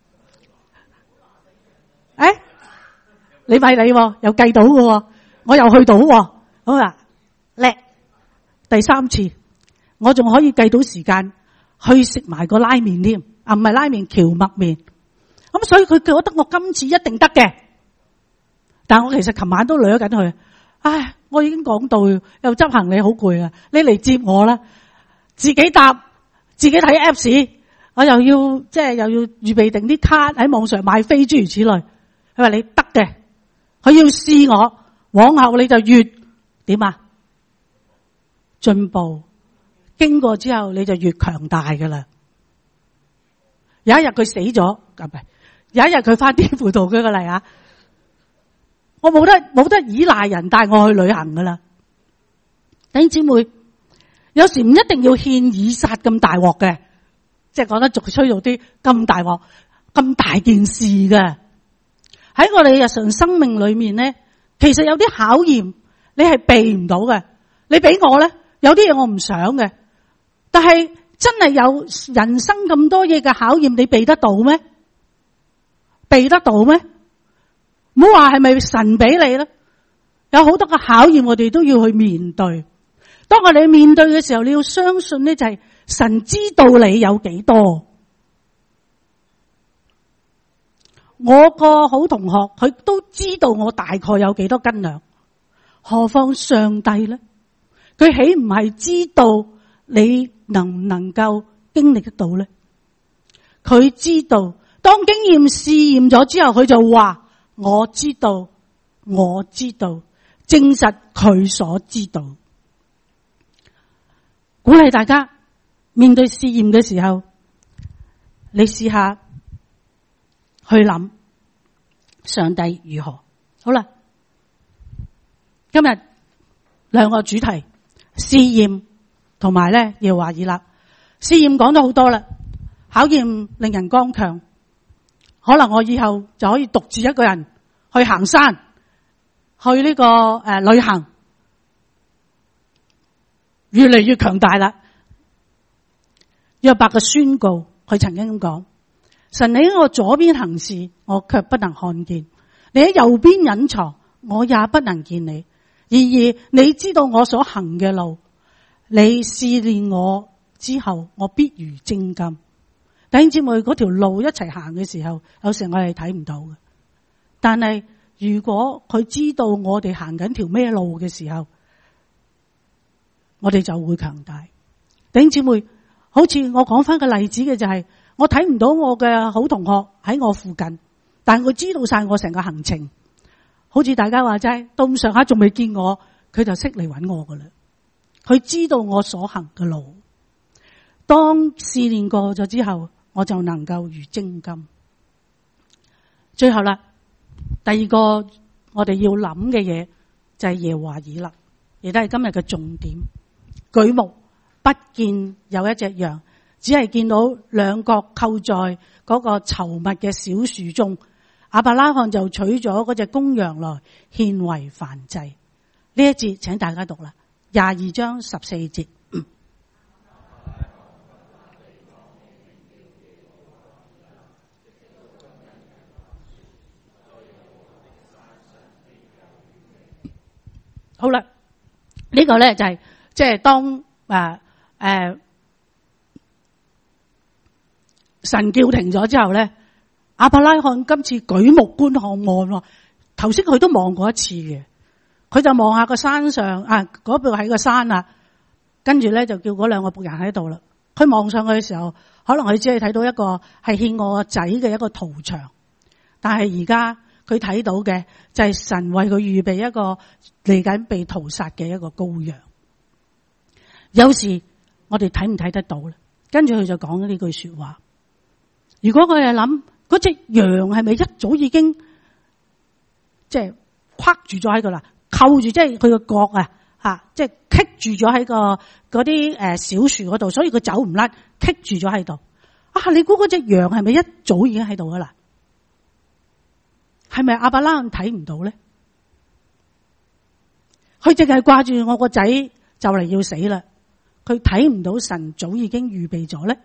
誒，你咪你又計到嘅，我又去到好啦，叻。第三次我仲可以計到時間去食埋個拉麵添，唔係拉麵，蕎麥麵。咁所以佢覺得我今次一定得嘅，但我其實琴晚都捋緊佢。唉，我已經講到又執行李好攰啊，你嚟接我啦，自己搭，自己睇 Apps， 我又要又要預備定啲卡喺網上買飛諸如此類。佢話你得嘅，佢要試我，往後你就越點啊進步，經過之後你就越強大噶啦。有一日佢死咗，有一日佢翻天父度，舉個例啊，我冇得依賴人帶我去旅行噶啦。弟兄姊妹，有時唔一定要獻以撒咁大鑊嘅，即係講得仲吹到啲咁大鑊、咁大件事嘅。喺我哋日常生命裏面咧，其實有啲考驗你係避唔到嘅。你俾我咧，有啲嘢我唔想嘅，但係真係有人生咁多嘢嘅考驗，你避得到咩？避得到咩？唔好話係咪神俾你咧？有好多嘅考驗，我哋都要去面對。當我哋面對嘅時候，你要相信咧，就係神知道你有幾多。我個好同學，佢都知道我大概有幾多斤兩，何況上帝咧？佢豈唔係知道你能唔能夠經歷得到咧？佢知道，當經驗試驗咗之後，佢就話我知道，我知道，證實佢所知道。鼓勵大家面對試驗嘅時候，你試下去諗上帝如何。好啦，今日兩個主題，試驗同埋咧耶和華以勒。試驗講咗好多啦，考驗令人剛強，可能我以後就可以獨自一個人去行山，去呢個旅行，越嚟越強大啦。約伯嘅宣告，佢曾經咁講：神你喺我左邊行事，我卻不能看見；你喺右邊隱藏，我也不能見你。然而你知道我所行嘅路，你試煉我之後，我必如精金。弟兄姊妹，嗰條路一齊行嘅時候，有時我哋睇唔到嘅。但係如果佢知道我哋行緊條咩路嘅時候，我哋就會強大。弟兄姊妹，好似我講翻個例子嘅就係，我睇唔到我嘅好同學喺我附近，但佢知道晒我成個行程。好似大家話齋，到咁上下仲未見我，佢就識嚟揾我噶啦。佢知道我所行嘅路，當試煉過咗之後，我就能夠如精金。最後啦，第二個我哋要諗嘅嘢就係耶和華以勒，亦都係今日嘅重點。舉目不見有一隻羊，只係見到兩角扣在嗰個稠密嘅小樹中。亞伯拉罕就取咗嗰隻公羊來獻為燔祭。呢一節請大家讀啦，22章14節。好啦，呢個咧就係即係當神叫停咗之後咧，亞伯拉罕今次舉目觀看望，頭先佢都望過一次嘅，佢就望下個山上嗰度喺個山啊，跟住咧就叫嗰兩個僕人喺度啦。佢望上去嘅時候，可能佢只係睇到一個係獻我個仔嘅一個圖像，但係而家佢睇到嘅就係神為佢預備一個嚟緊被屠殺嘅一個羔羊。 有時我哋睇唔睇得到咧？跟住佢就講咗呢句說話。如果佢係諗嗰隻羊係咪一早已經即係框住咗喺度啦，扣住即係佢個角啊吓，即係棘住咗喺個嗰啲小樹嗰度，所以佢走唔甩，棘住咗喺度。啊，你估嗰隻羊係咪一早已經喺度噶啦？係咪亞伯拉罕睇唔到咧？佢淨係掛住我個仔就嚟要死啦，佢睇唔到神早已經預備咗咧。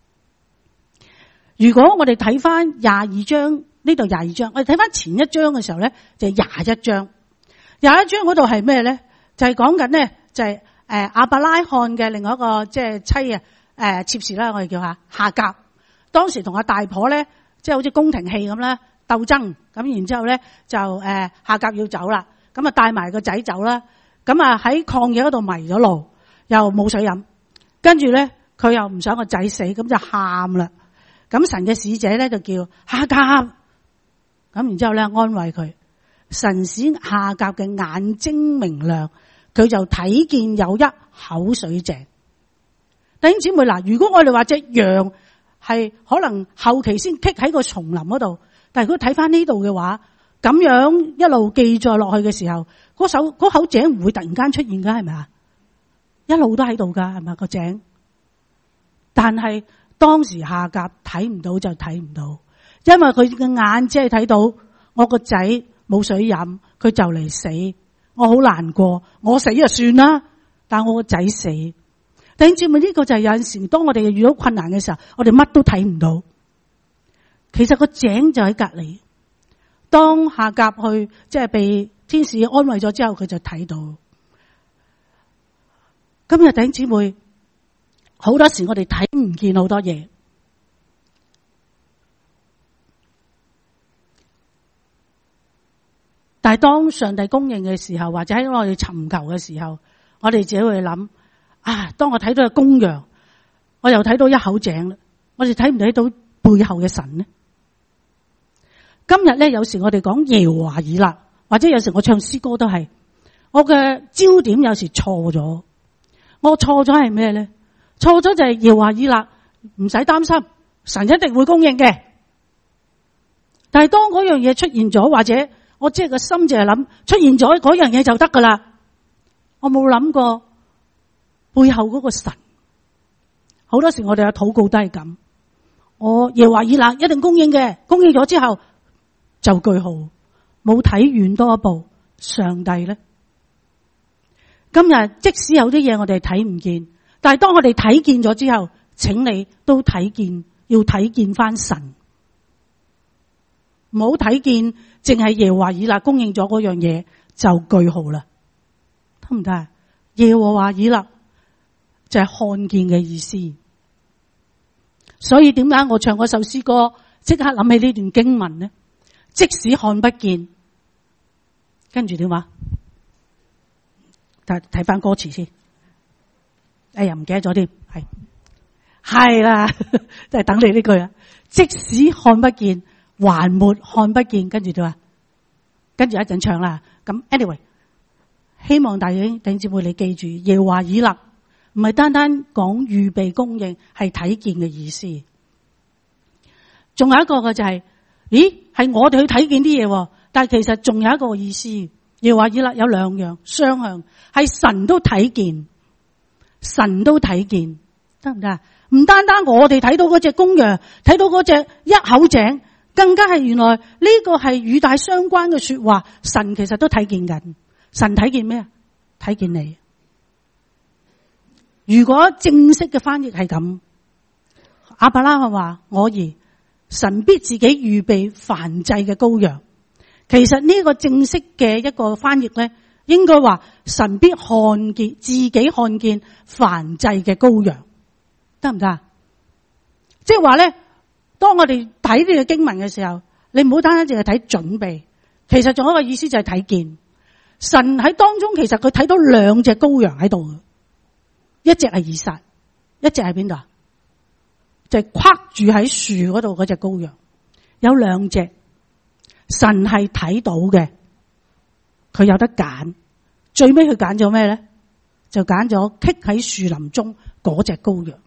如果我哋睇翻22章呢度22章，我哋睇翻前一章嘅時候咧，就係21章。21章嗰度係咩咧？就係講緊咧，就係亞伯拉罕嘅另外一個即係妻啊，妾侍啦，我哋叫下夏甲。當時同阿大婆咧，即係好似宮廷戲咁啦，鬥爭。咁然之後咧就夏甲要走啦，咁啊帶埋個仔走啦。咁啊喺曠野嗰度迷咗路，又冇水飲，跟住咧佢又唔想個仔死，咁就喊啦。咁神嘅使者咧就叫夏甲，咁然之後咧安慰佢。神使夏甲嘅眼睛明亮，佢就睇見有一口水井。弟兄姊妹嗱，如果我哋話隻羊係可能後期先棘喺個叢林嗰度，但係如果睇翻呢度嘅話，咁樣一路記載落去嘅時候，嗰口井唔會突然間出現噶，係咪啊？一路都喺度噶，係咪個井？但係當時夏甲睇唔到就睇唔到，因為佢嘅眼只係睇到我個仔冇水飲，佢就嚟死，我好難過，我死就算啦，但我個仔死。弟兄姊妹，呢個就係有陣時，當我哋遇到困難嘅時候，我哋乜都睇唔到。其實個井就喺隔籬。當夏甲去即係被天使安慰咗之後，佢就睇到。今日弟兄姊妹，好多時我哋睇唔見好多嘢，但係當上帝供應嘅時候，或者喺我哋尋求嘅時候，我哋自己會諗啊，當我睇到個公羊，我又睇到一口井啦，我哋睇唔睇到背後嘅神呢？今日咧，有時我哋講耶和華以勒，或者有時我唱詩歌都係，我嘅焦點有時錯咗。我錯咗係咩咧？錯咗就係耶和華以勒，唔使擔心，神一定會供應嘅。但係當嗰樣嘢出現咗，或者我即係個心就係諗出現咗嗰樣嘢就得噶啦，我冇諗過背後嗰個神。好多時我哋嘅禱告都係咁，我耶和華以勒一定供應嘅，供應咗之後就句號，冇睇遠多一步。上帝咧，今日即使有啲嘢我哋睇唔見，但係當我哋睇見咗之後，請你都睇見，要睇見翻神，唔好睇見淨係耶和華以勒供應咗嗰樣嘢就句號啦，得唔得啊？耶和華以勒就係看見嘅意思。所以點解我唱嗰首詩歌即刻諗起呢段經文呢？即使看不見，跟住點話？睇翻歌詞先。哎呀，唔記得咗添，係啦，都係等你呢句啊！即使看不見，還沒看不見，跟住點話？跟住一陣唱啦。咁 anyway， 希望大家弟兄姊妹你記住，耶和華以勒唔係單單講預備供應，係睇見嘅意思。仲有一個嘅就係，咦，係我哋去睇見啲嘢，但係其實仲有一個意思。耶和華以勒有兩樣雙向，係神都睇見，神都睇見，得唔得啊？唔單單我哋睇到嗰隻公羊，睇到嗰隻一口井，更加係原來呢個係與大相關嘅說話。神其實都睇見緊，神睇見咩啊？睇見你。如果正式嘅翻譯係咁，亞伯拉罕話：我兒，神必自己預備燔祭嘅羔羊。其實呢個正式嘅一個翻譯咧，應該話神必看見自己看見燔祭嘅羔羊，得唔得啊？即係話咧，當我哋睇呢個經文嘅時候，你唔好單單淨係睇準備，其實仲有一個意思就係睇見神喺當中。其實佢睇到兩隻羔羊喺度，一隻係以撒，一隻喺邊度啊？就係框住喺樹嗰度嗰隻羔羊，有兩隻。神係睇到嘅，佢有得揀，最尾佢揀咗咩咧？ 就揀咗棘喺樹林中嗰隻羔羊。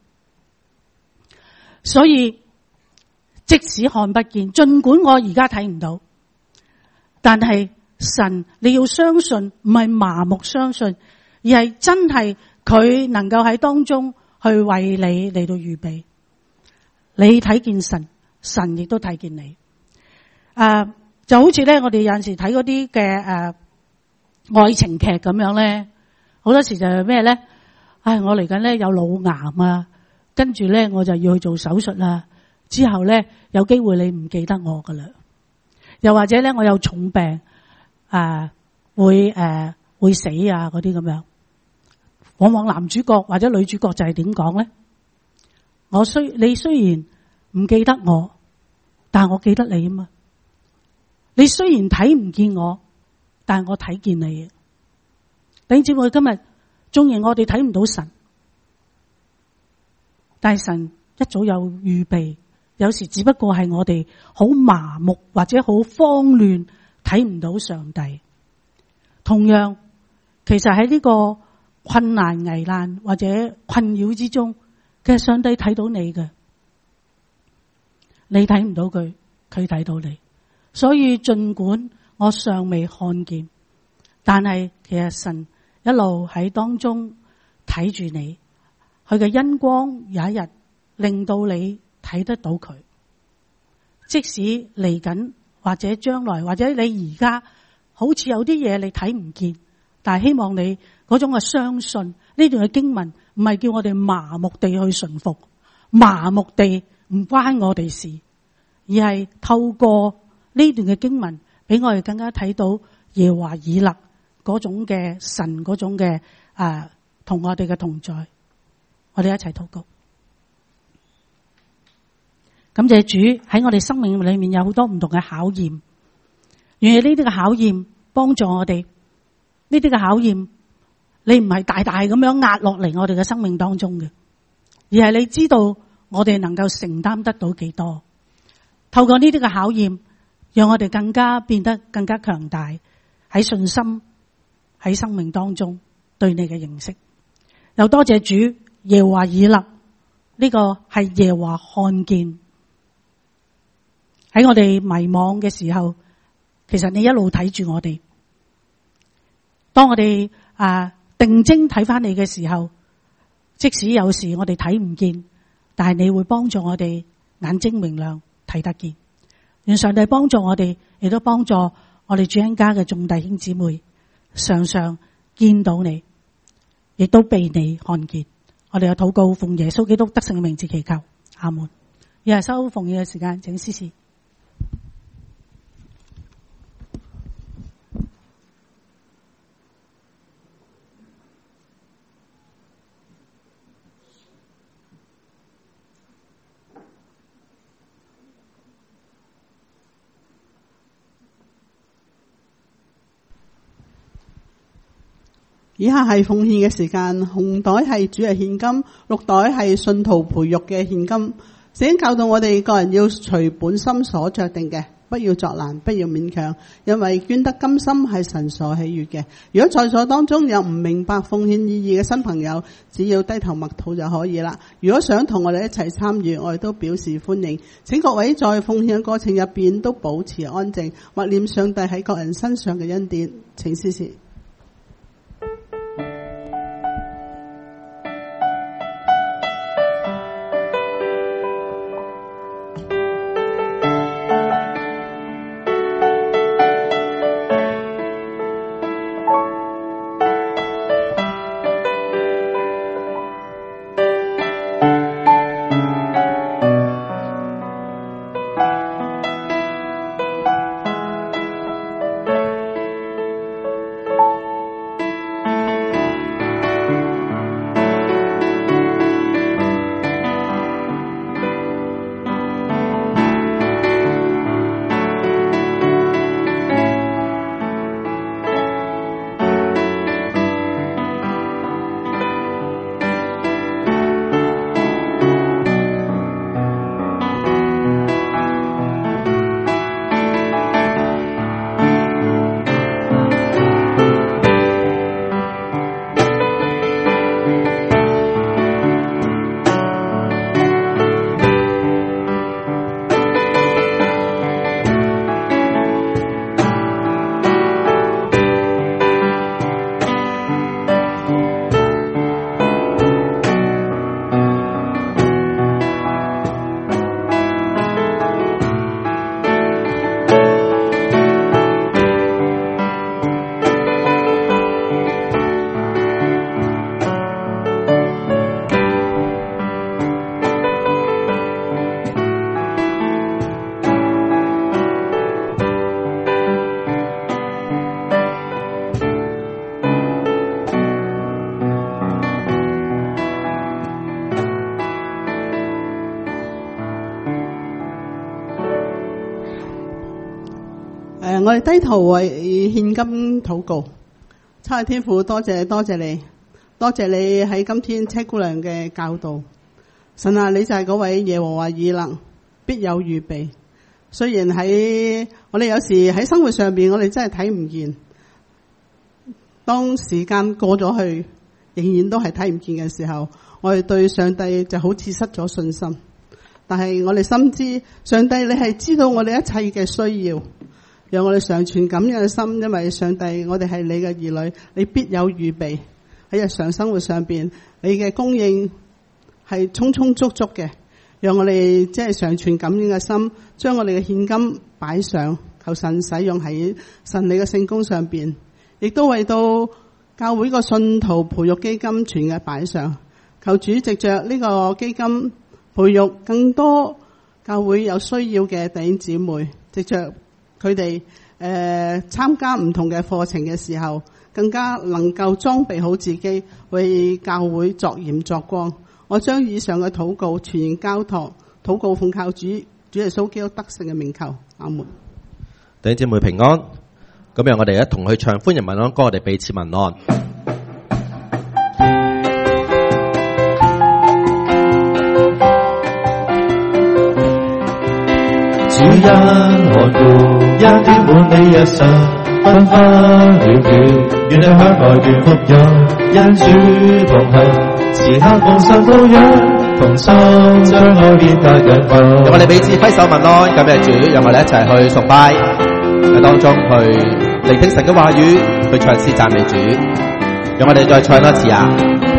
所以即使看不見，儘管我而家睇唔到，但係神你要相信，唔係麻木相信，而係真係佢能夠喺當中去為你嚟到預備。你睇見神，神亦都睇見你。就好似咧，我哋有陣時睇嗰啲嘅愛情劇咁樣咧，好多時就係咩咧？我嚟緊咧有腦癌啊，跟住咧我就要去做手術啦。之後咧有機會你唔記得我噶啦，又或者咧我有重病會死啊嗰啲咁樣。往往男主角或者女主角就係點講咧？你雖然唔記得我，但係我記得你啊嘛。你雖然睇唔見我，但係我睇見你。弟兄姊妹，今日縱然我哋睇唔到神，但係神一早有預備。有時只不過係我哋好麻木或者好慌亂，睇唔到上帝。同樣，其實喺呢個困難危難或者困擾之中，其實上帝睇到你嘅，你睇唔到佢，佢睇到你。所以儘管我尚未看見，但係其實神一路喺當中睇住你，佢嘅恩光有一日令到你睇得到佢。即使嚟緊或者將來，或者你而家好似有啲嘢你睇唔見，但係希望你嗰種嘅相信。呢段嘅經文唔係叫我哋麻木地去順服，麻木地唔關我哋事，而係透過呢段嘅經文俾我哋更加睇到耶和華以勒嗰種嘅神嗰種嘅同我哋嘅同在。我哋一齊禱告。感謝主喺我哋生命裏面有好多唔同嘅考驗，願意呢啲嘅考驗幫助我哋。呢啲嘅考驗你唔係大大咁樣壓落嚟我哋嘅生命當中嘅，而係你知道我哋能夠承擔得到幾多。透過呢啲嘅考驗，讓我哋更加變得更加強大，喺信心喺生命當中對你嘅認識。又多謝主耶和華以勒，呢個係耶和華看見。喺我哋迷惘嘅時候，其實你一路睇住我哋。當我哋定睛睇翻你嘅時候，即使有時我哋睇唔見，但係你會幫助我哋眼睛明亮，睇得見。願上帝幫助我哋，亦都幫助我哋主恩家嘅眾弟兄姊妹，常常見到你，亦都被你看見。我哋有禱告，奉耶穌基督得勝嘅名字祈求，阿門。又係收奉獻嘅時間，請司事。 以下係奉獻嘅時間，紅袋係主日獻金，綠袋係信徒培育嘅獻金。聖經教導我哋個人要隨本心所酌定嘅，不要作難，不要勉強，因為捐得甘心係神所喜悅嘅。如果在座當中有唔明白奉獻意義嘅新朋友，只要低頭默禱就可以啦。如果想同我哋一齊參與，我哋都表示歡迎。請各位在奉獻嘅過程入邊都保持安靜，默念上帝喺各人身上嘅恩典。請司事。 我哋低頭為獻金禱告。親愛天父，多謝你，多謝你喺今天車姑娘嘅教導。神啊，你就係嗰位耶和華以能，必有預備。雖然喺我哋有時喺生活上邊，我哋真係睇唔見。當時間過咗去，仍然都係睇唔見嘅時候，我哋對上帝就好似失咗信心。但係我哋深知，上帝你係知道我哋一切嘅需要，讓我哋常存感恩嘅心，因為上帝我哋係你嘅兒女，你必有預備。喺日常生活上邊，你嘅供應係充充足足嘅，讓我哋即係常存感恩嘅心，將我哋嘅獻金擺上，求神使用喺神你嘅聖工上邊，亦都為到教會個信徒培育基金全日擺上，求主藉着呢個基金培育更多教會有需要嘅弟兄姊妹，藉着佢哋參加唔同嘅課程嘅時候，更加能夠裝備好自己，為教會作鹽作光。我將以上嘅禱告全然交託，禱告奉靠主耶穌基督得勝嘅名求，阿門。 弟兄姊妹平安。咁樣我哋一同去唱歡迎問安歌，我哋彼此問安。 主恩看顧，恩典滿你一生，分分秒秒，願你向外傳福音，因主同行，時刻望神抱養，同心將愛變得更高。 讓我哋彼此揮手問安，感謝主，讓我哋一齊去崇拜，喺當中去聆聽神嘅話語，去唱詩讚美主。讓我哋再唱多次啊！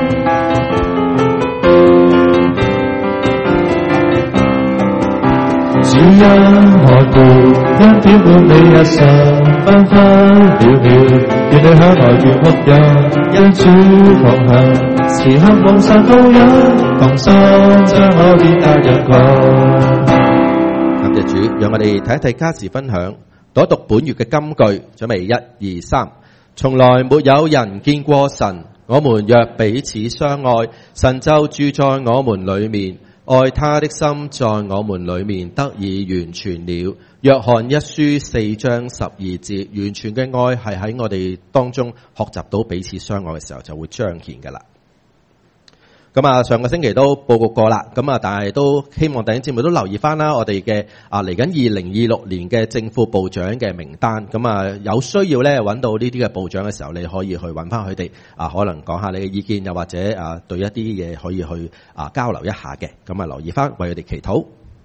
主恩看顧，恩典滿你一生，分分秒秒，願你向外傳福音，因主同行，時刻望神抱養，同心將我變得陽光。 感謝主，讓我哋睇一睇家事分享，讀一讀本月嘅金句，準備1、2、3。從來沒有人見過神，我們若彼此相愛，神就住在我們裏面。愛他的心在我們裏面得以完全了。約翰一書4章12節，完全嘅愛係喺我哋當中學習到彼此相愛嘅時候就會彰顯㗎喇。咁啊，上個星期都報告過啦，咁啊，但係都希望弟兄姊妹都留意翻啦，我哋嘅嚟緊2026年嘅正副部長嘅名單，咁啊有需要咧揾到呢啲嘅部長嘅時候，你可以去揾翻佢哋可能講下你嘅意見，又或者對一啲嘢可以去交流一下嘅，咁啊留意翻為佢哋祈禱。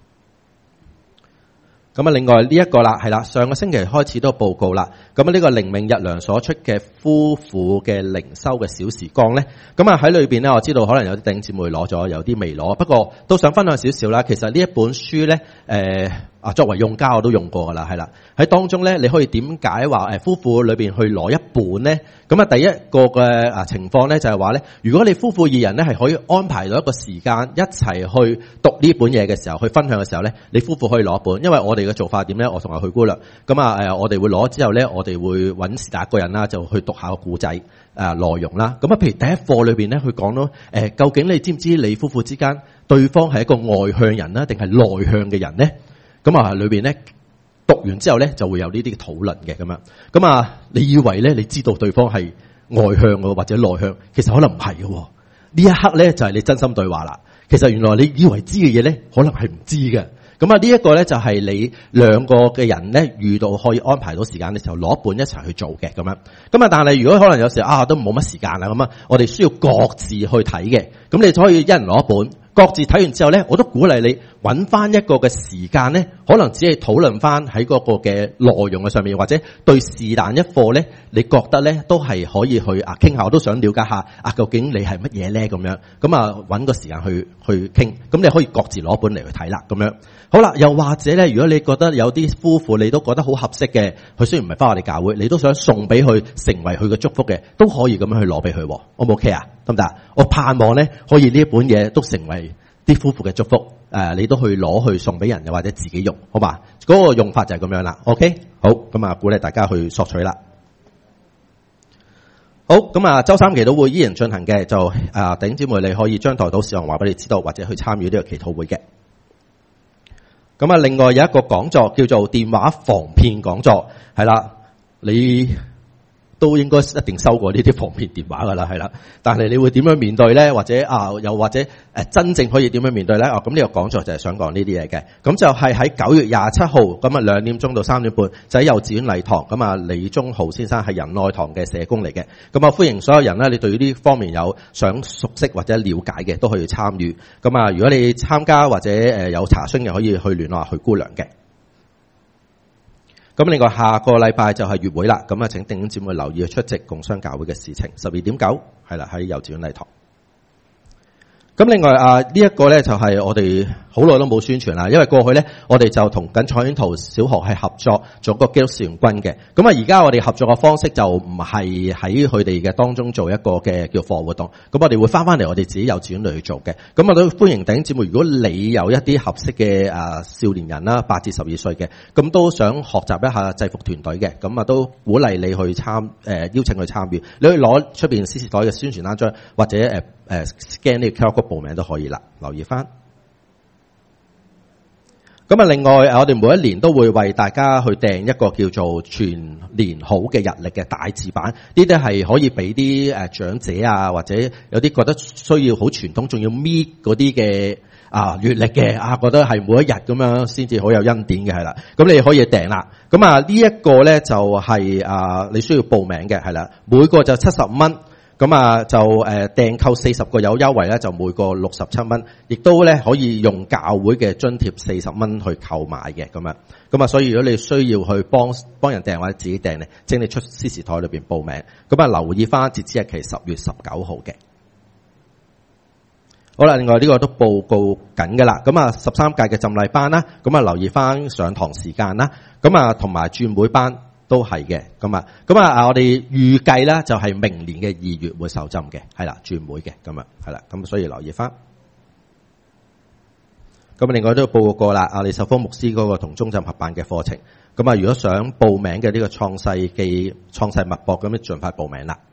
咁啊，另外呢一個啦，係啦，上個星期開始都報告啦。咁啊，呢個靈命日糧所出嘅夫婦嘅靈修嘅小時光咧，咁啊喺裏邊咧，我知道可能有啲弟兄姊妹攞咗，有啲未攞，不過都想分享少少啦。其實呢一本書咧，作為用家我都用過噶啦，係啦。喺當中咧，你可以點解話夫婦裏邊去攞一本咧？咁啊，第一個嘅情況咧就係話咧，如果你夫婦二人咧係可以安排到一個時間一齊去讀呢本嘢嘅時候，去分享嘅時候咧，你夫婦可以攞一本，因為我哋嘅做法點咧？我同阿許姑娘咁啊，我哋會攞之後咧，我哋會揾是但一個人啦，就去讀下個故仔內容啦。咁啊，譬如第一課裏邊咧，佢講到究竟你知唔知你夫婦之間對方係一個外向人啦，定係內向嘅人咧？咁啊，裏邊咧讀完之後咧，就會有呢啲嘅討論嘅咁樣。咁啊，你以為咧，你知道對方係外向嘅或者內向，其實可能唔係嘅。呢一刻咧就係你真心對話啦。其實原來你以為知嘅嘢咧，可能係唔知嘅。咁啊，呢一個咧就係你兩個嘅人咧遇到可以安排到時間嘅時候，攞一本一齊去做嘅咁樣。咁啊，但係如果可能有時都冇乜時間啦，咁啊，我哋需要各自去睇嘅。咁你就可以一人攞一本。各自睇完之後咧，我都鼓勵你揾翻一個嘅時間咧，可能只係討論翻喺嗰個嘅內容嘅上面，或者對是但一課咧，你覺得咧都係可以去傾下，我都想了解下究竟你係乜嘢咧咁樣，咁啊揾個時間去傾，咁你可以各自攞本嚟去睇啦咁樣。好啦，又或者咧，如果你覺得有啲夫婦你都覺得好合適嘅，佢雖然唔係翻我哋教會，你都想送俾佢成為佢嘅祝福嘅，都可以咁樣去攞俾佢，O 唔 OK 啊？得唔得？我盼望咧可以呢一本嘢都成為啲夫婦嘅祝福，你都去攞去送俾人，又或者自己用，好嘛？嗰個用法就係咁樣啦。OK， 好，咁啊鼓勵大家去索取啦。好，咁啊周三祈禱會依然進行嘅，就弟兄姊妹你可以將代禱事項話俾你知道，或者去參與呢個祈禱會嘅。 咁啊，另外有一個講座叫做電話防騙講座，係啦，你都應該一定收過呢啲防騙電話噶啦，係啦。但係你會點樣面對咧？或者又或者真正可以點樣面對咧？咁呢個講座就係想講呢啲嘢嘅。咁就係喺9月27號，咁啊2點鐘到3點半，就喺幼稚園禮堂。咁啊，李忠豪先生係仁愛堂嘅社工嚟嘅。咁啊，歡迎所有人咧，你對呢方面有想熟悉或者了解嘅，都可以參與。咁啊，如果你參加或者有查詢嘅，可以去聯絡許姑娘嘅。咁另外下個禮拜就係月會啦，咁啊請弟兄姊妹留意去出席共商教會嘅事情，12.9係啦，喺幼稚園禮堂。咁另外呢一個咧就係我哋好耐都冇宣傳啦，因為過去咧我哋就同緊彩苑圖小學係合作做個基督少年軍嘅。咁啊而家我哋合作嘅方式就唔係喺佢哋嘅當中做一個嘅叫課活動，咁我哋會翻嚟我哋自己幼稚園裏去做嘅。咁我都歡迎弟兄姊妹，如果你有一啲合適嘅少年人啦，8至12歲嘅，咁都想學習一下制服團隊嘅，咁啊都鼓勵你去邀請佢參與。你可以攞出邊司事台嘅宣傳單張，或者scan 呢個 QR code 報名都可以啦，留意翻。咁啊，另外我哋每一年都會為大家去訂一個叫做全年好嘅日曆嘅大字版，呢啲係可以俾啲長者啊，或者有啲覺得需要好傳統，仲要搣嗰啲嘅月曆嘅覺得係每一日咁樣先至好有恩典嘅，係啦。咁你可以訂啦。咁呢一個咧就係你需要報名嘅，係啦，每個就75蚊。咁就訂購40個有優惠咧，就每個67蚊，亦都咧可以用教會嘅津貼40蚊去購買嘅咁所以如果你需要去幫人訂或者自己訂咧，請你出司事台裏邊報名。留意翻截止日期10月19號嘅。好啦，另外呢個都報告緊㗎啦。13屆嘅浸禮班啦，留意翻上堂時間啦。同埋轉會班都係嘅。我哋預計咧就係明年嘅2月會受浸嘅，係啦，轉會嘅係啦，所以留意翻。另外都報告過啦，李受福牧師嗰個同中浸合辦嘅課程。如果想報名嘅呢個創世脈搏，咁你盡快報名啦。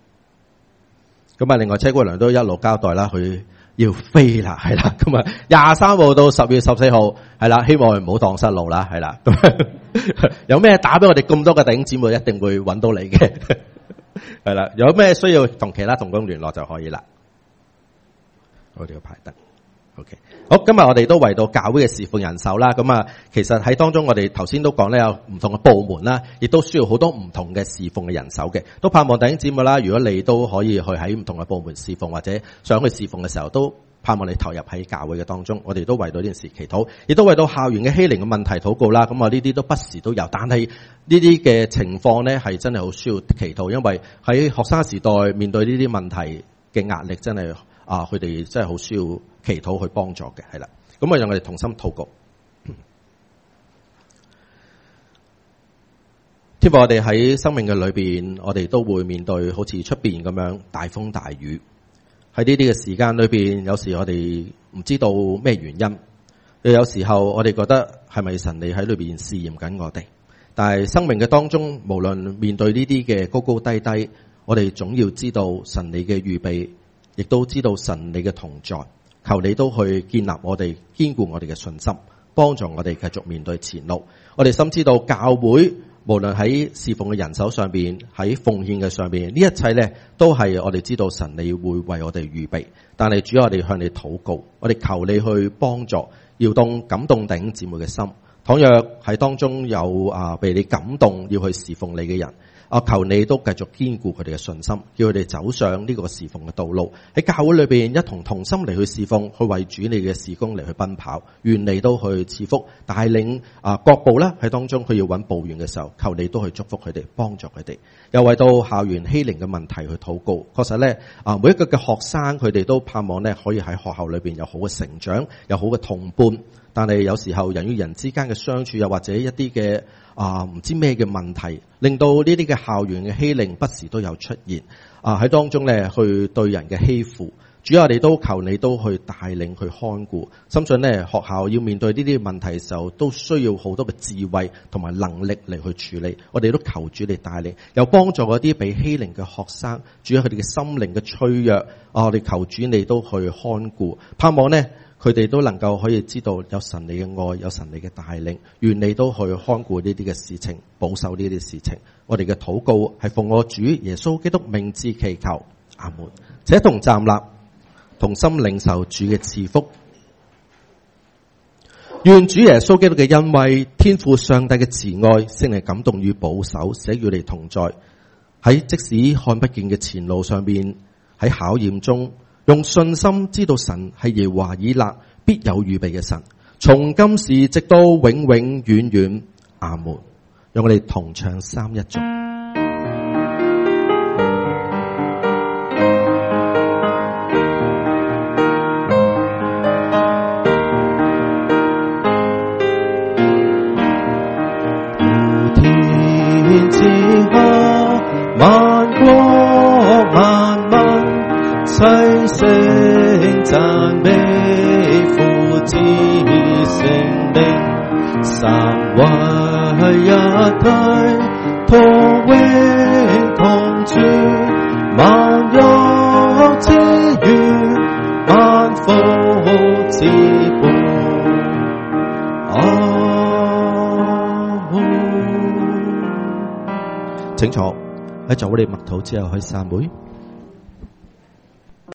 另外車姑娘都一路交代啦，佢要飛啦，係啦。23號到10月14號，係啦，希望唔好蕩失路啦，係啦。有咩打俾我哋咁多嘅弟兄姊妹，一定會揾到你嘅，係啦。有咩需要同其他同工聯絡就可以啦。我哋要排燈 ，OK。好，今日我哋都為到教會嘅侍奉人手啦。其實喺當中我哋頭先都講咧，有唔同嘅部門啦，亦都需要好多唔同嘅侍奉嘅人手嘅。都盼望弟兄姊妹啦，如果你都可以去喺唔同嘅部門侍奉，或者想去侍奉嘅時候，都盼望你投入喺教會嘅當中。我哋都為到呢件事祈禱，亦都為到校園嘅欺凌嘅問題禱告啦。呢啲都不時都有，但係呢啲嘅情況咧係真係好需要祈禱，因為喺學生時代面對呢啲問題嘅壓力真係佢哋真係好需要祈禱去幫助嘅，係啦。讓我哋同心禱告。天父，我哋喺生命嘅裏邊，我哋都會面對好似出邊咁樣大風大雨。喺呢啲嘅時間裏邊，有時我哋唔知道咩原因，又有時候我哋覺得係咪神你喺裏邊試驗緊我哋？但係生命嘅當中，無論面對呢啲嘅高高低低，我哋總要知道神你嘅預備，亦都知道神你嘅同在。求你都去建立我哋，堅固我哋嘅信心，幫助我哋繼續面對前路。我哋深知道教會無論喺侍奉嘅人手上邊，喺奉獻嘅上邊，呢一切咧都係我哋知道神你會為我哋預備。但係主，我哋向你禱告，我哋求你去幫助，搖動感動弟兄姊妹嘅心。倘若喺當中有被你感動要去侍奉你嘅人，求你都繼續堅固佢哋嘅信心，叫佢哋走上呢個侍奉嘅道路，喺教會裏邊一同同心嚟去侍奉，去為主你嘅事工嚟去奔跑。願你都去賜福帶領各部咧喺當中，佢要揾部員嘅時候，求你都去祝福佢哋，幫助佢哋。又為到校園欺凌嘅問題去禱告。確實咧每一個嘅學生佢哋都盼望咧可以喺學校裏邊有好嘅成長，有好嘅同伴。但係有時候人與人之間嘅相處，又或者一啲嘅唔知咩嘅問題，令到呢啲嘅校園嘅欺凌不時都有出現喺當中咧，去對人嘅欺負。主，我哋都求你都去帶領去看顧。深信咧學校要面對呢啲問題嘅時候，都需要好多嘅智慧同埋能力嚟去處理。我哋都求主你帶領，又幫助嗰啲被欺凌嘅學生。主，佢哋嘅心靈嘅脆弱我哋求主你都去看顧。盼望呢，佢佢哋都能夠可以知道有神你嘅愛，有神你嘅帶領，願你都去看顧呢啲嘅事情，保守呢啲事情。我哋嘅禱告係奉我主耶穌基督名字祈求，阿門。且同站立，同心領受主嘅賜福。願主耶穌基督嘅恩惠、天父上帝嘅慈愛、聖靈感動與保守，且與你同在。喺即使看不見嘅前路上面，喺考驗中，用信心知道神係耶和華以勒必有預備嘅神，從今時直到永永遠遠，阿門。讓我哋同唱三一頌。 天之下，萬國萬民，齊聲讚美父子聖靈，三位一體，同榮同住，萬有之源，萬福之本。 請坐，喺做我哋默禱之後去散會。